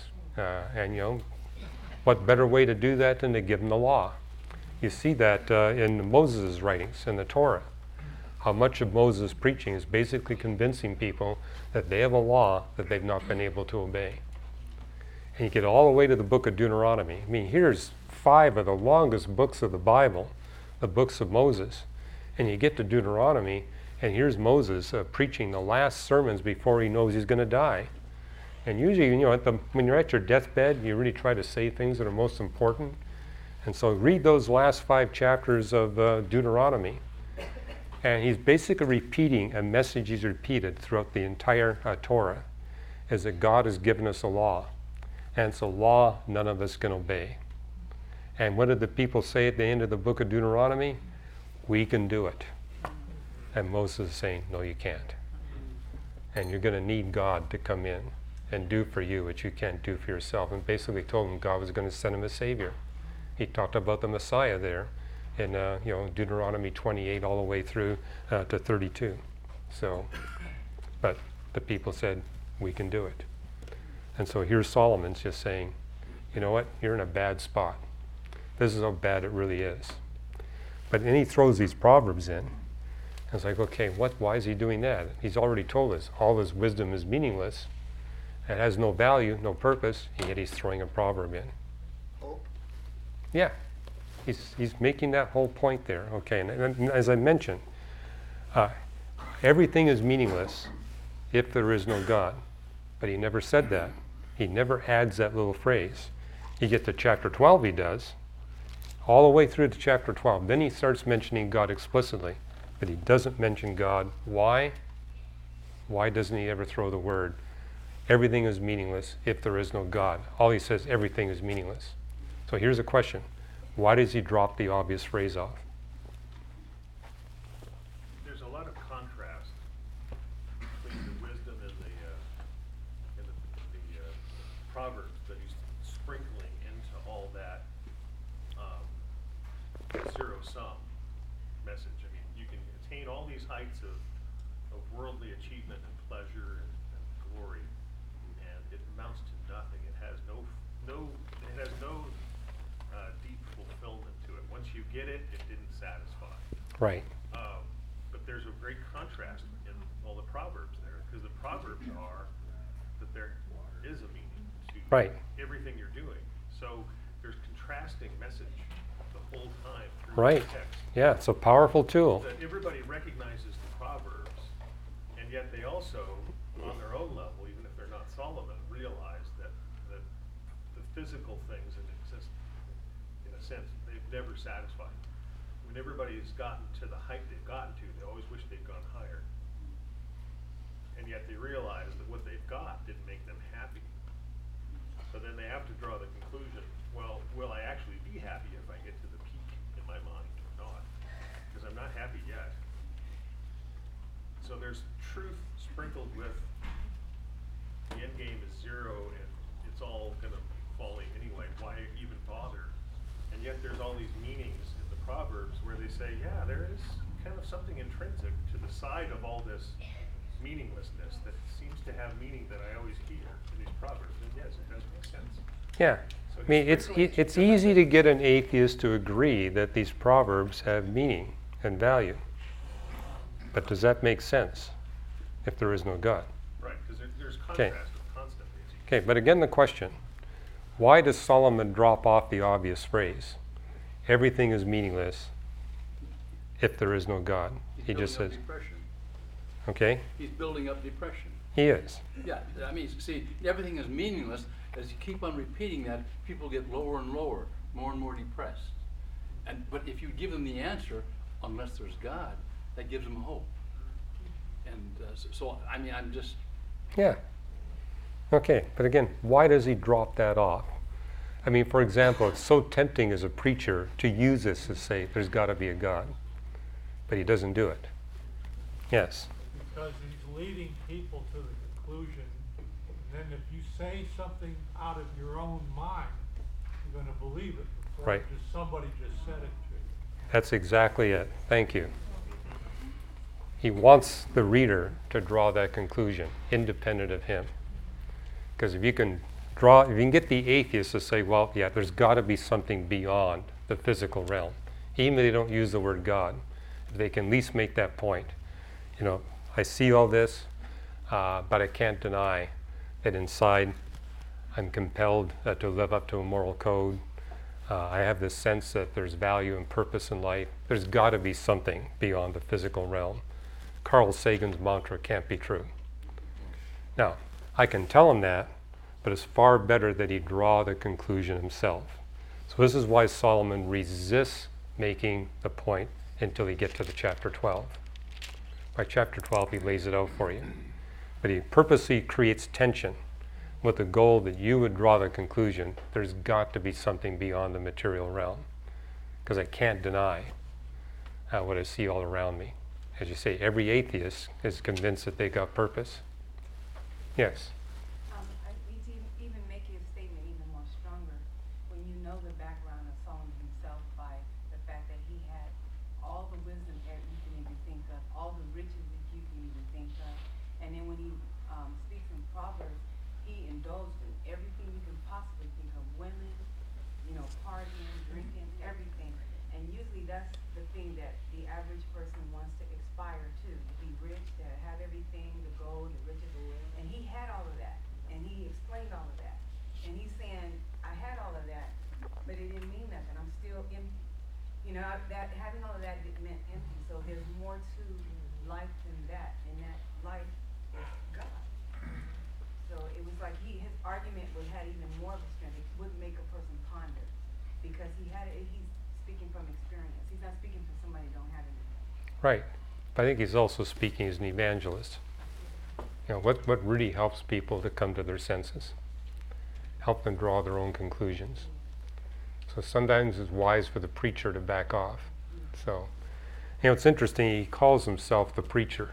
What better way to do that than to give them the law? You see that in Moses' writings, in the Torah. How much of Moses' preaching is basically convincing people that they have a law that they've not been able to obey. And you get all the way to the book of Deuteronomy. I mean, here's 5 of the longest books of the Bible, the books of Moses. And you get to Deuteronomy, and here's Moses preaching the last sermons before he knows he's going to die. And usually, when you're at your deathbed, you really try to say things that are most important. And so read those last 5 chapters of Deuteronomy. And he's basically repeating a message he's repeated throughout the entire Torah, is that God has given us a law. And it's a law none of us can obey. And what did the people say at the end of the book of Deuteronomy? We can do it. And Moses is saying, no, you can't. And you're going to need God to come in and do for you what you can't do for yourself. And basically told him God was going to send him a Savior. He talked about the Messiah there in Deuteronomy 28 all the way through to 32. So, but the people said, we can do it. And so here's Solomon's just saying, you know what, you're in a bad spot. This is how bad it really is. But then he throws these proverbs in. And it's like, okay, why is he doing that? He's already told us all his wisdom is meaningless. It has no value, no purpose, and yet he's throwing a proverb in. Yeah, he's making that whole point there. Okay, and as I mentioned, everything is meaningless if there is no God. But he never said that. He never adds that little phrase. You get to chapter 12, he does, all the way through to chapter 12. Then he starts mentioning God explicitly, but he doesn't mention God. Why? Why doesn't he ever throw the word, everything is meaningless if there is no God? All he says, everything is meaningless. So here's a question. Why does he drop the obvious phrase off? There's a lot of contrast between the wisdom and the proverbs that he's sprinkling into all that zero-sum message. I mean, you can attain all these heights of worldly achievement and pleasure and glory, and it amounts to nothing. It has no deep fulfillment to it. Once you get it, it didn't satisfy. Right. But there's a great contrast in all the proverbs there, because the proverbs are that there is a meaning to right. everything you're doing. So there's contrasting message whole time through Right. the text. Yeah, it's a powerful tool. That everybody recognizes the Proverbs, and yet they also, on their own level, even if they're not Solomon, realize that the physical things that exist, in a sense, they've never satisfied. When everybody has gotten to the height they've gotten to, they always wish they'd gone higher. And yet they realize that what they've got didn't make them happy. So then they have to draw the conclusion, well, will I actually be happy if I get to the peak in my mind or not? Because I'm not happy yet. So there's truth sprinkled with the end game is zero and it's all gonna be falling anyway. Why even bother? And yet there's all these meanings in the Proverbs where they say, yeah, there is kind of something intrinsic to the side of all this meaninglessness that seems to have meaning that I always hear in these Proverbs. And yes, it does make sense. Yeah. So I mean, it's easy to get an atheist to agree that these Proverbs have meaning and value. But does that make sense if there is no God? Right, because there's Okay. contrast constantly. Okay, but again the question, why does Solomon drop off the obvious phrase, everything is meaningless if there is no God? He just says, Depression. okay, He's building up depression. he is. Yeah, I mean, see, everything is meaningless. As you keep on repeating that, people get lower and lower, more and more depressed. But if you give them the answer, unless there's God, that gives them hope. And so, I mean, I'm just... Yeah. Okay, but again, why does he drop that off? I mean, for example, it's so tempting as a preacher to use this to say there's got to be a God, but he doesn't do it. Yes. Because he's leading people to the conclusion, and then if you say something out of your own mind, you're going to believe it before Right. somebody just said it to you. That's exactly it. Thank you. He wants the reader to draw that conclusion, independent of him. Because if you can get the atheist to say, well, yeah, there's got to be something beyond the physical realm, even if they don't use the word God, if they can at least make that point. You know, I see all this, but I can't deny that inside I'm compelled to live up to a moral code. I have this sense that there's value and purpose in life. There's got to be something beyond the physical realm. Carl Sagan's mantra can't be true. Now, I can tell him that, but it's far better that he draw the conclusion himself. So this is why Solomon resists making the point until he gets to the chapter 12. By chapter 12, he lays it out for you. But he purposely creates tension with the goal that you would draw the conclusion there's got to be something beyond the material realm, because I can't deny what I see all around me. As you say, every atheist is convinced that they got purpose. Yes? It's even make your statement even more stronger when you know the background of Solomon himself by the fact that he had all the wisdom that you can even think of, all the riches that you can even think of. And then when he speaks in Proverbs, he indulged in everything you can possibly think of, women, you know, partying, drinking, everything. And usually that's the thing that the average person wants to aspire to be rich, to have everything, the gold, the riches. And he had all of that, and he explained all of that. And he's saying, I had all of that, but it didn't mean nothing. I'm still empty. You know, that having all of that meant empty. So there's more to life than that, and that life is God. So it was like his argument would have even more of a strength. It would make a person ponder, because he's speaking from experience. He's not speaking from somebody who don't have anything. Right. But I think he's also speaking as an evangelist. You know, what really helps people to come to their senses? Help them draw their own conclusions. So sometimes it's wise for the preacher to back off. So, you know, it's interesting, he calls himself the preacher,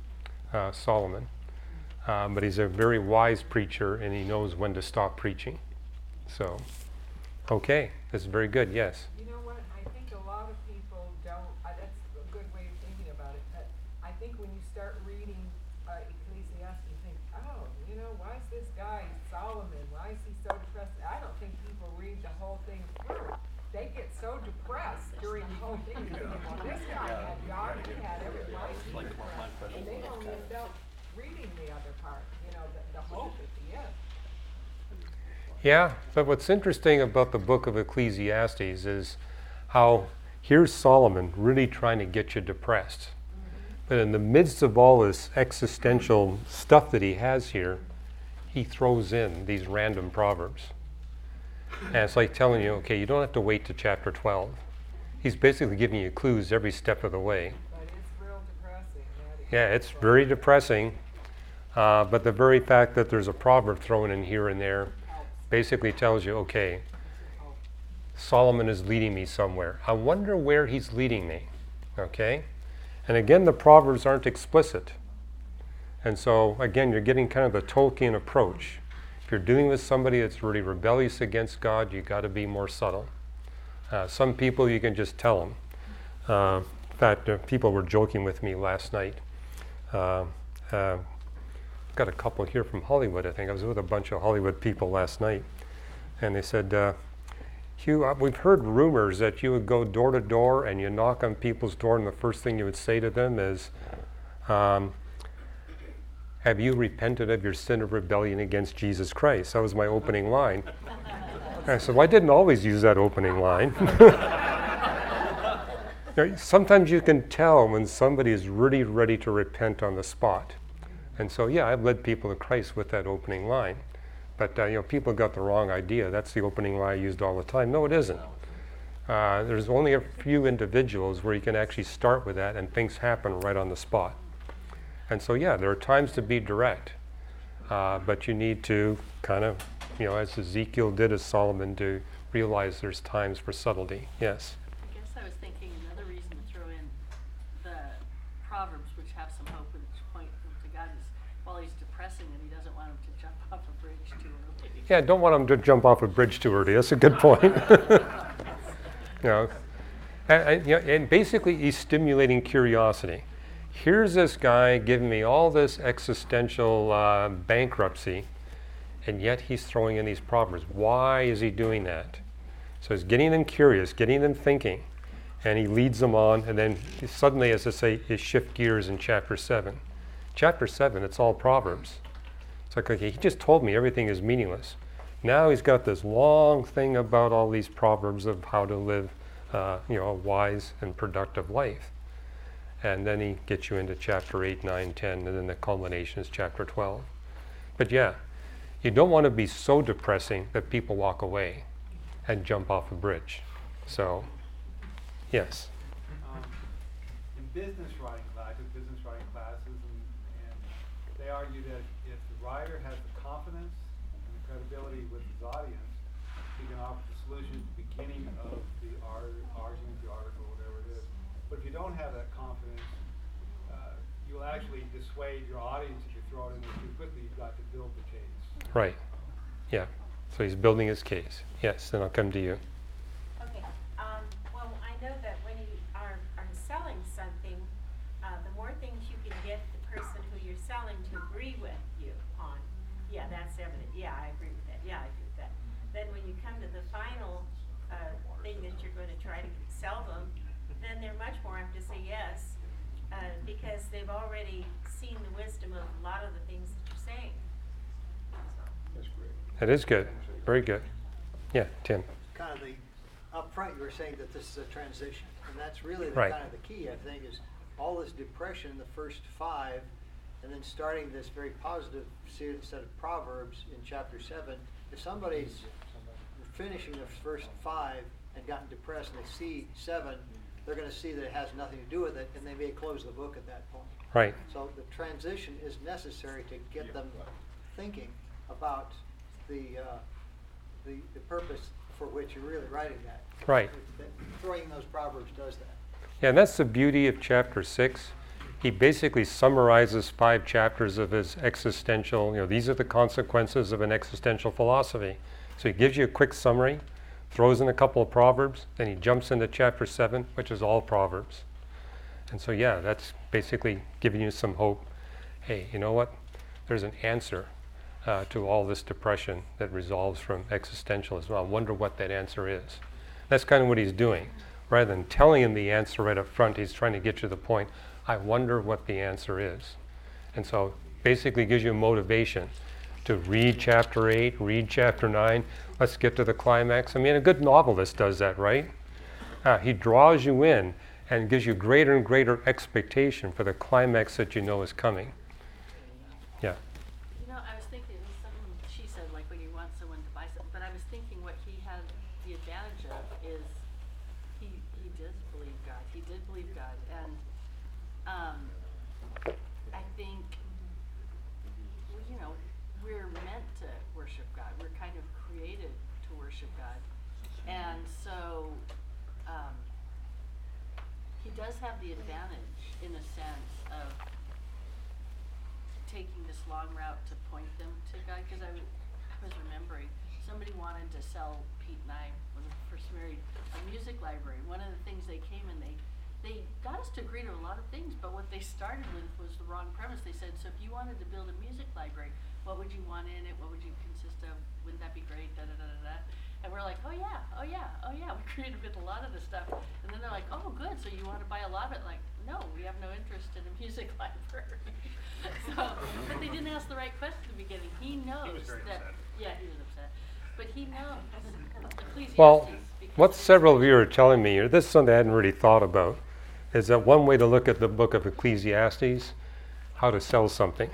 Solomon. But he's a very wise preacher, and he knows when to stop preaching. So, okay, that's very good, yes. You know what, I think a lot of people don't, that's a good way of thinking about it, but I think when you start reading Ecclesiastes, you think, oh, you know, why is this guy Solomon, why is he so depressed? I don't think people read the whole thing through. They get so depressed during the whole thing, thinking, well, this guy had God, he had everybody, and they don't end up reading the other part, you know, the hope at the end. Yeah, but what's interesting about the book of Ecclesiastes is how here's Solomon really trying to get you depressed. But in the midst of all this existential stuff that he has here, he throws in these random proverbs. And it's like telling you, okay, you don't have to wait to chapter 12. He's basically giving you clues every step of the way. But it's real depressing. Yeah, it's very depressing. But the very fact that there's a proverb thrown in here and there basically tells you, okay, Solomon is leading me somewhere. I wonder where he's leading me. Okay? And again, the proverbs aren't explicit. And so, again, you're getting kind of the Tolkien approach. If you're dealing with somebody that's really rebellious against God, you've got to be more subtle. Some people you can just tell them. In fact, people were joking with me last night. Got a couple here from Hollywood, I think. I was with a bunch of Hollywood people last night. And they said, Hugh, we've heard rumors that you would go door to door and you knock on people's door and the first thing you would say to them is, have you repented of your sin of rebellion against Jesus Christ? That was my opening line. And I said, well, I didn't always use that opening line. Sometimes you can tell when somebody is really ready to repent on the spot. And so, yeah, I've led people to Christ with that opening line. But, people got the wrong idea. That's the opening line I used all the time. No, it isn't. There's only a few individuals where you can actually start with that and things happen right on the spot. And so, yeah, there are times to be direct. But you need to kind of, as Ezekiel did, as Solomon do, realize there's times for subtlety. Yes? I guess I was thinking another reason to throw in the Proverbs, which have some hope and point to God, is while he's depressing them, he doesn't want them to jump off a bridge too early. Yeah, don't want them to jump off a bridge too early. That's a good point. And basically he's stimulating curiosity. Here's this guy giving me all this existential bankruptcy, and yet he's throwing in these proverbs. Why is he doing that? So he's getting them curious, getting them thinking, and he leads them on, and then suddenly, as I say, he shift gears in chapter 7. Chapter 7, it's all proverbs. It's like, okay, he just told me everything is meaningless. Now he's got this long thing about all these proverbs of how to live, a wise and productive life. And then he gets you into chapter 8, 9, 10, and then the culmination is chapter 12. But yeah, you don't want to be so depressing that people walk away and jump off a bridge. So, yes. In business writing class, I took business writing classes, and they argue that if the writer has the confidence and the credibility with his audience, he can offer the solution at the beginning of the argument, the article, whatever it is. But if you don't have that confidence, you'll actually dissuade your audience if you throw it in there too quickly. You've got to build the case. Right. Yeah. So he's building his case. Yes, then I'll come to you. Okay. Well, I know that when you are selling something, the more things you can get the person who you're selling to agree with you on, yeah, that's evident. Yeah, I agree with that. Yeah, I agree with that. Then when you come to the final thing that you're going to try to sell them, then they're much more apt to say yes, because they've already seen the wisdom of a lot of the things that you're saying. That's great. That is good. Very good. Yeah, Tim. Kind of up front, you were saying that this is a transition, and that's really Right. kind of the key, I think, is all this depression in the first 5, and then starting this very positive set of Proverbs in chapter 7. If somebody's finishing the first 5 and gotten depressed and they see 7, they're going to see that it has nothing to do with it, and they may close the book at that point. Right. So the transition is necessary to get them thinking about the purpose for which you're really writing that. Right. Throwing those proverbs does that. Yeah, and that's the beauty of chapter 6. He basically summarizes 5 chapters of his existential, these are the consequences of an existential philosophy. So he gives you a quick summary, throws in a couple of proverbs, then he jumps into chapter 7, which is all proverbs. And so, yeah, that's basically giving you some hope. Hey, you know what? There's an answer to all this depression that resolves from existentialism. I wonder what that answer is. That's kind of what he's doing. Rather than telling him the answer right up front, he's trying to get you to the point, I wonder what the answer is. And so basically gives you motivation to read chapter 8, read chapter 9, let's get to the climax. I mean, a good novelist does that, right? He draws you in and gives you greater and greater expectation for the climax that you know is coming. Yeah. You know, I was thinking, it was something she said, like when you want someone to buy something, but I was thinking what he had the advantage of is he did believe God. He did believe God. And I think, well, you know, we're meant to worship God. We're kind of created to worship God. And so he does have the advantage, in a sense, of taking this long route to point them to God. Because I was remembering, somebody wanted to sell Pete and I, when we were first married, a music library. One of the things they came and they got us to agree to a lot of things, but what they started with was the wrong premise. They said, so if you wanted to build a music library, what would you want in it? What would you consist of? Wouldn't that be great? Da da da da da. And we're like, oh yeah. We created with a lot of the stuff. And then they're like, oh good, so you want to buy a lot of it? Like, no, we have no interest in a music library. But they didn't ask the right question at the beginning. He knows that. Yeah, he was upset. But he knows. Well, what several of you are telling me, or this is something I hadn't really thought about, is that one way to look at the book of Ecclesiastes, how to sell something.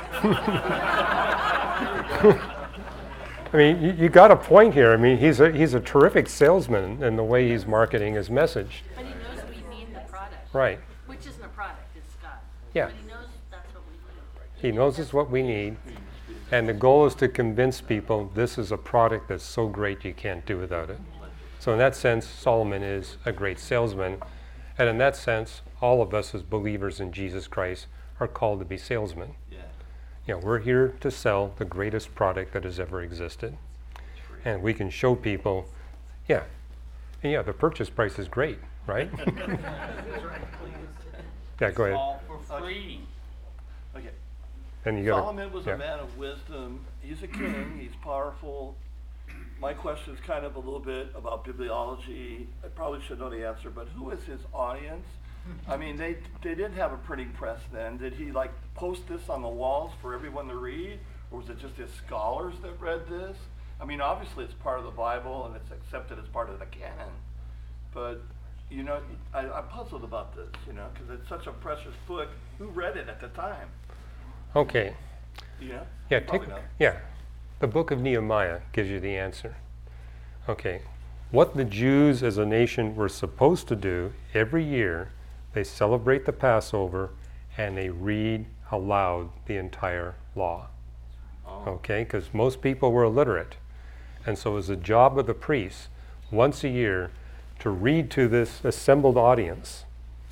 I mean, you got a point here. I mean, he's a terrific salesman in the way he's marketing his message. But he knows we need the product. Right. Which isn't a product, it's God. Yeah. But he knows that's what we need. He knows it's what we need. And the goal is to convince people this is a product that's so great you can't do without it. So in that sense, Solomon is a great salesman. And in that sense, all of us as believers in Jesus Christ are called to be salesmen. You know, we're here to sell the greatest product that has ever existed. And we can show people, the purchase price is great, right? Yeah, go ahead. All for free. Okay. And you gotta, Solomon was a man of wisdom. He's a king. He's powerful. My question is kind of a little bit about bibliology. I probably should know the answer, but who is his audience? I mean, they didn't have a printing press then. Did he like post this on the walls for everyone to read? Or was it just his scholars that read this? I mean, obviously it's part of the Bible and it's accepted as part of the canon. But, you know, I'm puzzled about this, you know, because it's such a precious book. Who read it at the time? Okay. Yeah? Yeah. The book of Nehemiah gives you the answer. Okay. What the Jews as a nation were supposed to do every year, they celebrate the Passover and they read aloud the entire law. Okay? Because most people were illiterate. And so it was the job of the priests once a year to read to this assembled audience,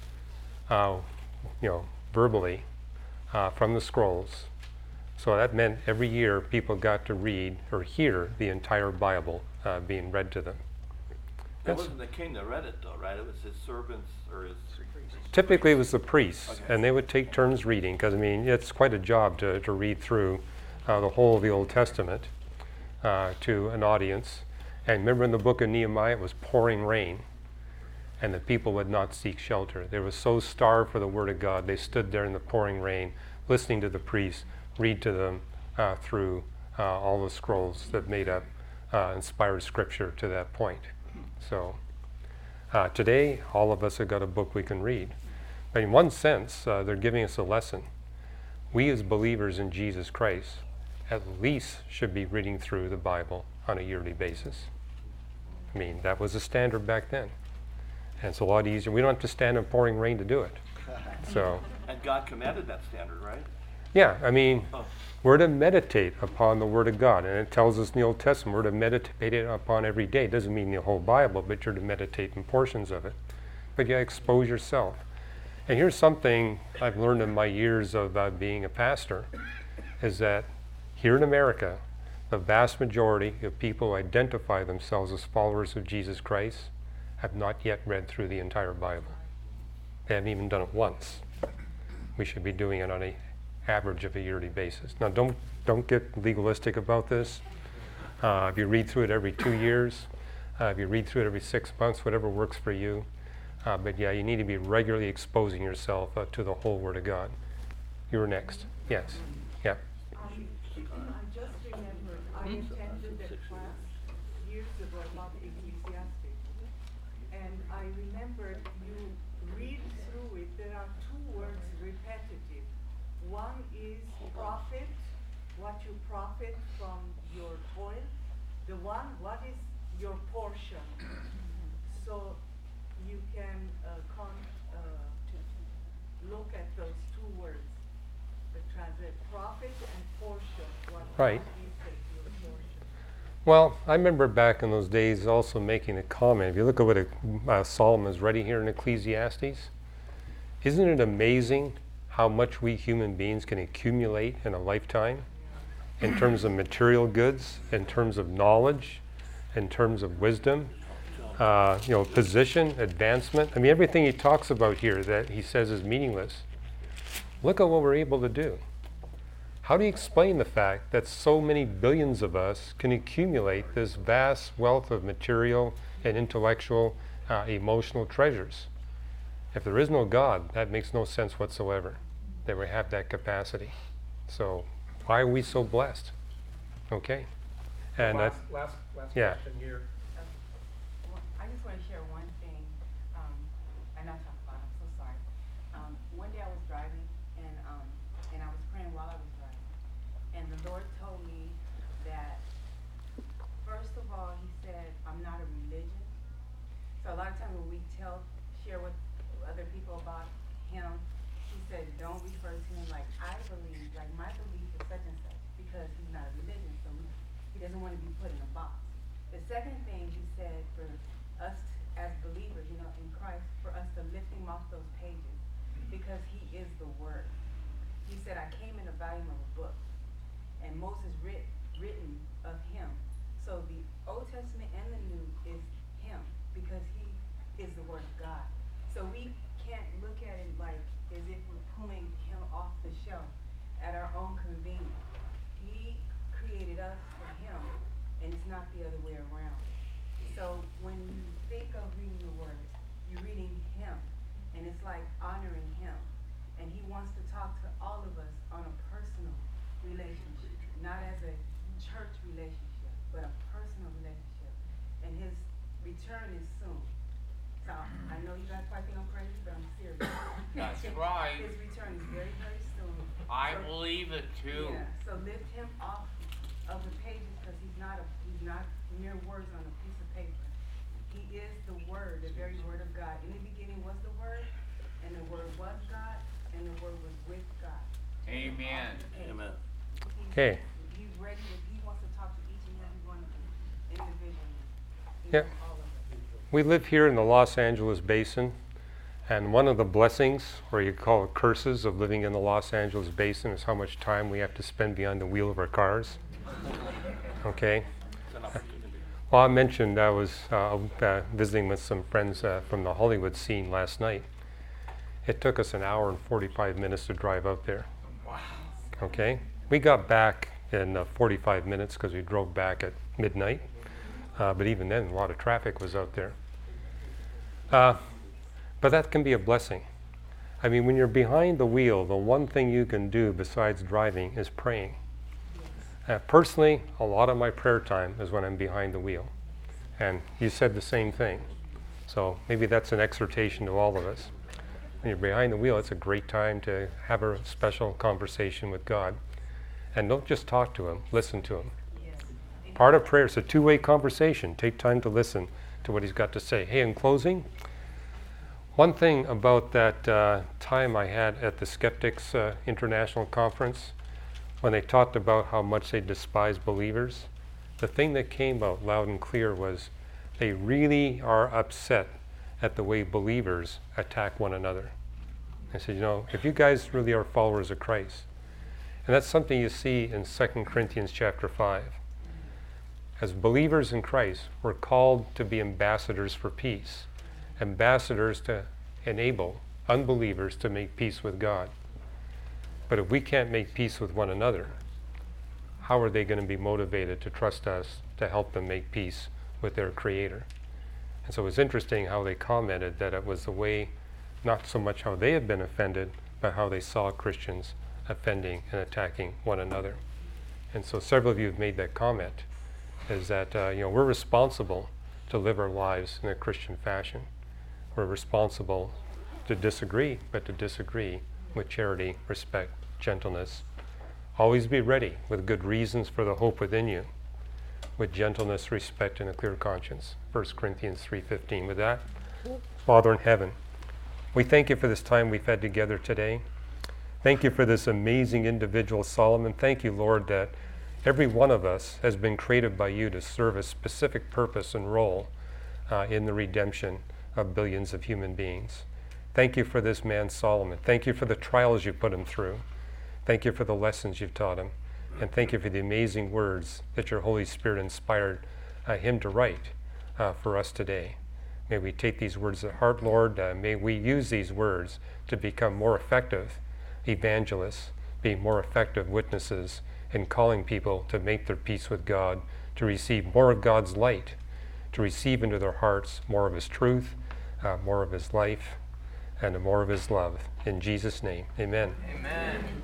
verbally from the scrolls. So that meant every year people got to read or hear the entire Bible being read to them. It wasn't the king that read it though, right? It was his servants or his... Typically it was the priests, and they would take turns reading, because I mean, it's quite a job to read through the whole of the Old Testament to an audience. And remember in the book of Nehemiah, it was pouring rain, and the people would not seek shelter. They were so starved for the Word of God, they stood there in the pouring rain, listening to the priests read to them through all the scrolls that made up inspired Scripture to that point. So today, all of us have got a book we can read. But in one sense, they're giving us a lesson. We as believers in Jesus Christ at least should be reading through the Bible on a yearly basis. I mean, that was the standard back then. And it's a lot easier. We don't have to stand in pouring rain to do it. So. And God commanded that standard, right? Yeah, I mean, we're to meditate upon the Word of God. And it tells us in the Old Testament, we're to meditate it upon every day. It doesn't mean the whole Bible, but you're to meditate in portions of it. But you expose yourself. And here's something I've learned in my years of being a pastor, is that here in America, the vast majority of people who identify themselves as followers of Jesus Christ have not yet read through the entire Bible. They haven't even done it once. We should be doing it on an average of a yearly basis. Now, don't get legalistic about this. If you read through it every 2 years, if you read through it every 6 months, whatever works for you. But yeah, you need to be regularly exposing yourself to the whole Word of God. You were next. Yes. Yeah. I just remembered, I attended a class years ago about Ecclesiastes, and I I remember you read through it, there are two words repetitive. One is profit, what you profit from your toil. The one, what is your portion? So you can look at those two words, the translate profit and portion. What Right. is it, your portion? Well, I remember back in those days also making a comment. If you look at what Solomon is writing here in Ecclesiastes, isn't it amazing how much we human beings can accumulate in a lifetime in terms of material goods, in terms of knowledge, in terms of wisdom, position, advancement. I mean, everything he talks about here that he says is meaningless. Look at what we're able to do. How do you explain the fact that so many billions of us can accumulate this vast wealth of material and intellectual, emotional treasures? If there is no God, that makes no sense whatsoever, that we have that capacity. So why are we so blessed? Okay. And last yeah. question here. Well, I just want to share one thing, and not talk about it, I'm so sorry. One day I was driving, and I was praying while I was driving. And the Lord told me that, first of all, he said, I'm not a religion. So a lot of times when we share with other people about him, he said, don't refer to him like I believe, like my belief is such and such, because he's not a religion, so he doesn't want to be put in a box. The second thing he said for us as believers, in Christ, for us to lift him off those pages, because he is the Word. He said, I came in a volume of a book, and Moses written of him. So the Old Testament and the New is him, because he is the Word of God. So we can't look at it like as if we're pulling him off the shelf at our own convenience. He created us for him, and it's not the other way around. So when you think of reading the Word, you're reading him, and it's like honoring him. And he wants to talk to all of us on a personal relationship, not as a church relationship, but a personal relationship. And his return is soon. So I know you guys probably think I'm crazy, but I'm serious. That's right. His return is very, very soon. I believe it too. Yeah, so lift him off of the pages, because he's not mere words on a piece of paper. He is the Word, the very Word of God. In the beginning was the Word, and the Word was God, and the Word was with God. Amen. Amen. Okay. He's ready. He wants to talk to each and every one of you individually. Yeah. We live here in the Los Angeles basin, and one of the blessings, or you call it curses, of living in the Los Angeles basin is how much time we have to spend behind the wheel of our cars. Okay. Well, I mentioned I was visiting with some friends from the Hollywood scene last night. It took us an hour and 45 minutes to drive out there. Wow. Okay. We got back in 45 minutes because we drove back at midnight. But even then, a lot of traffic was out there. But that can be a blessing. I mean, when you're behind the wheel, the one thing you can do besides driving is praying. Personally, a lot of my prayer time is when I'm behind the wheel. And you said the same thing. So maybe that's an exhortation to all of us. When you're behind the wheel, it's a great time to have a special conversation with God. And don't just talk to him, listen to him. Part of prayer is a two-way conversation. Take time to listen to what he's got to say. Hey, in closing, one thing about that time I had at the Skeptics International Conference, when they talked about how much they despise believers, the thing that came out loud and clear was they really are upset at the way believers attack one another. I said, if you guys really are followers of Christ, and that's something you see in 2 Corinthians chapter 5. As believers in Christ, we're called to be ambassadors for peace, ambassadors to enable unbelievers to make peace with God. But if we can't make peace with one another, how are they going to be motivated to trust us to help them make peace with their Creator? And so it was interesting how they commented that it was the way, not so much how they had been offended, but how they saw Christians offending and attacking one another. And so several of you have made that comment, is that we're responsible to live our lives in a Christian fashion. We're responsible to disagree, but to disagree with charity, respect, gentleness. Always be ready with good reasons for the hope within you, with gentleness, respect, and a clear conscience. 1 Corinthians 3:15. With that, Father in heaven, we thank you for this time we've had together today. Thank you for this amazing individual, Solomon. Thank you, Lord, that every one of us has been created by you to serve a specific purpose and role in the redemption of billions of human beings. Thank you for this man, Solomon. Thank you for the trials you put him through. Thank you for the lessons you've taught him. And thank you for the amazing words that your Holy Spirit inspired him to write for us today. May we take these words to heart, Lord. May we use these words to become more effective evangelists, be more effective witnesses in calling people to make their peace with God, to receive more of God's light, to receive into their hearts more of His truth, more of His life, and more of His love. In Jesus' name, amen. Amen.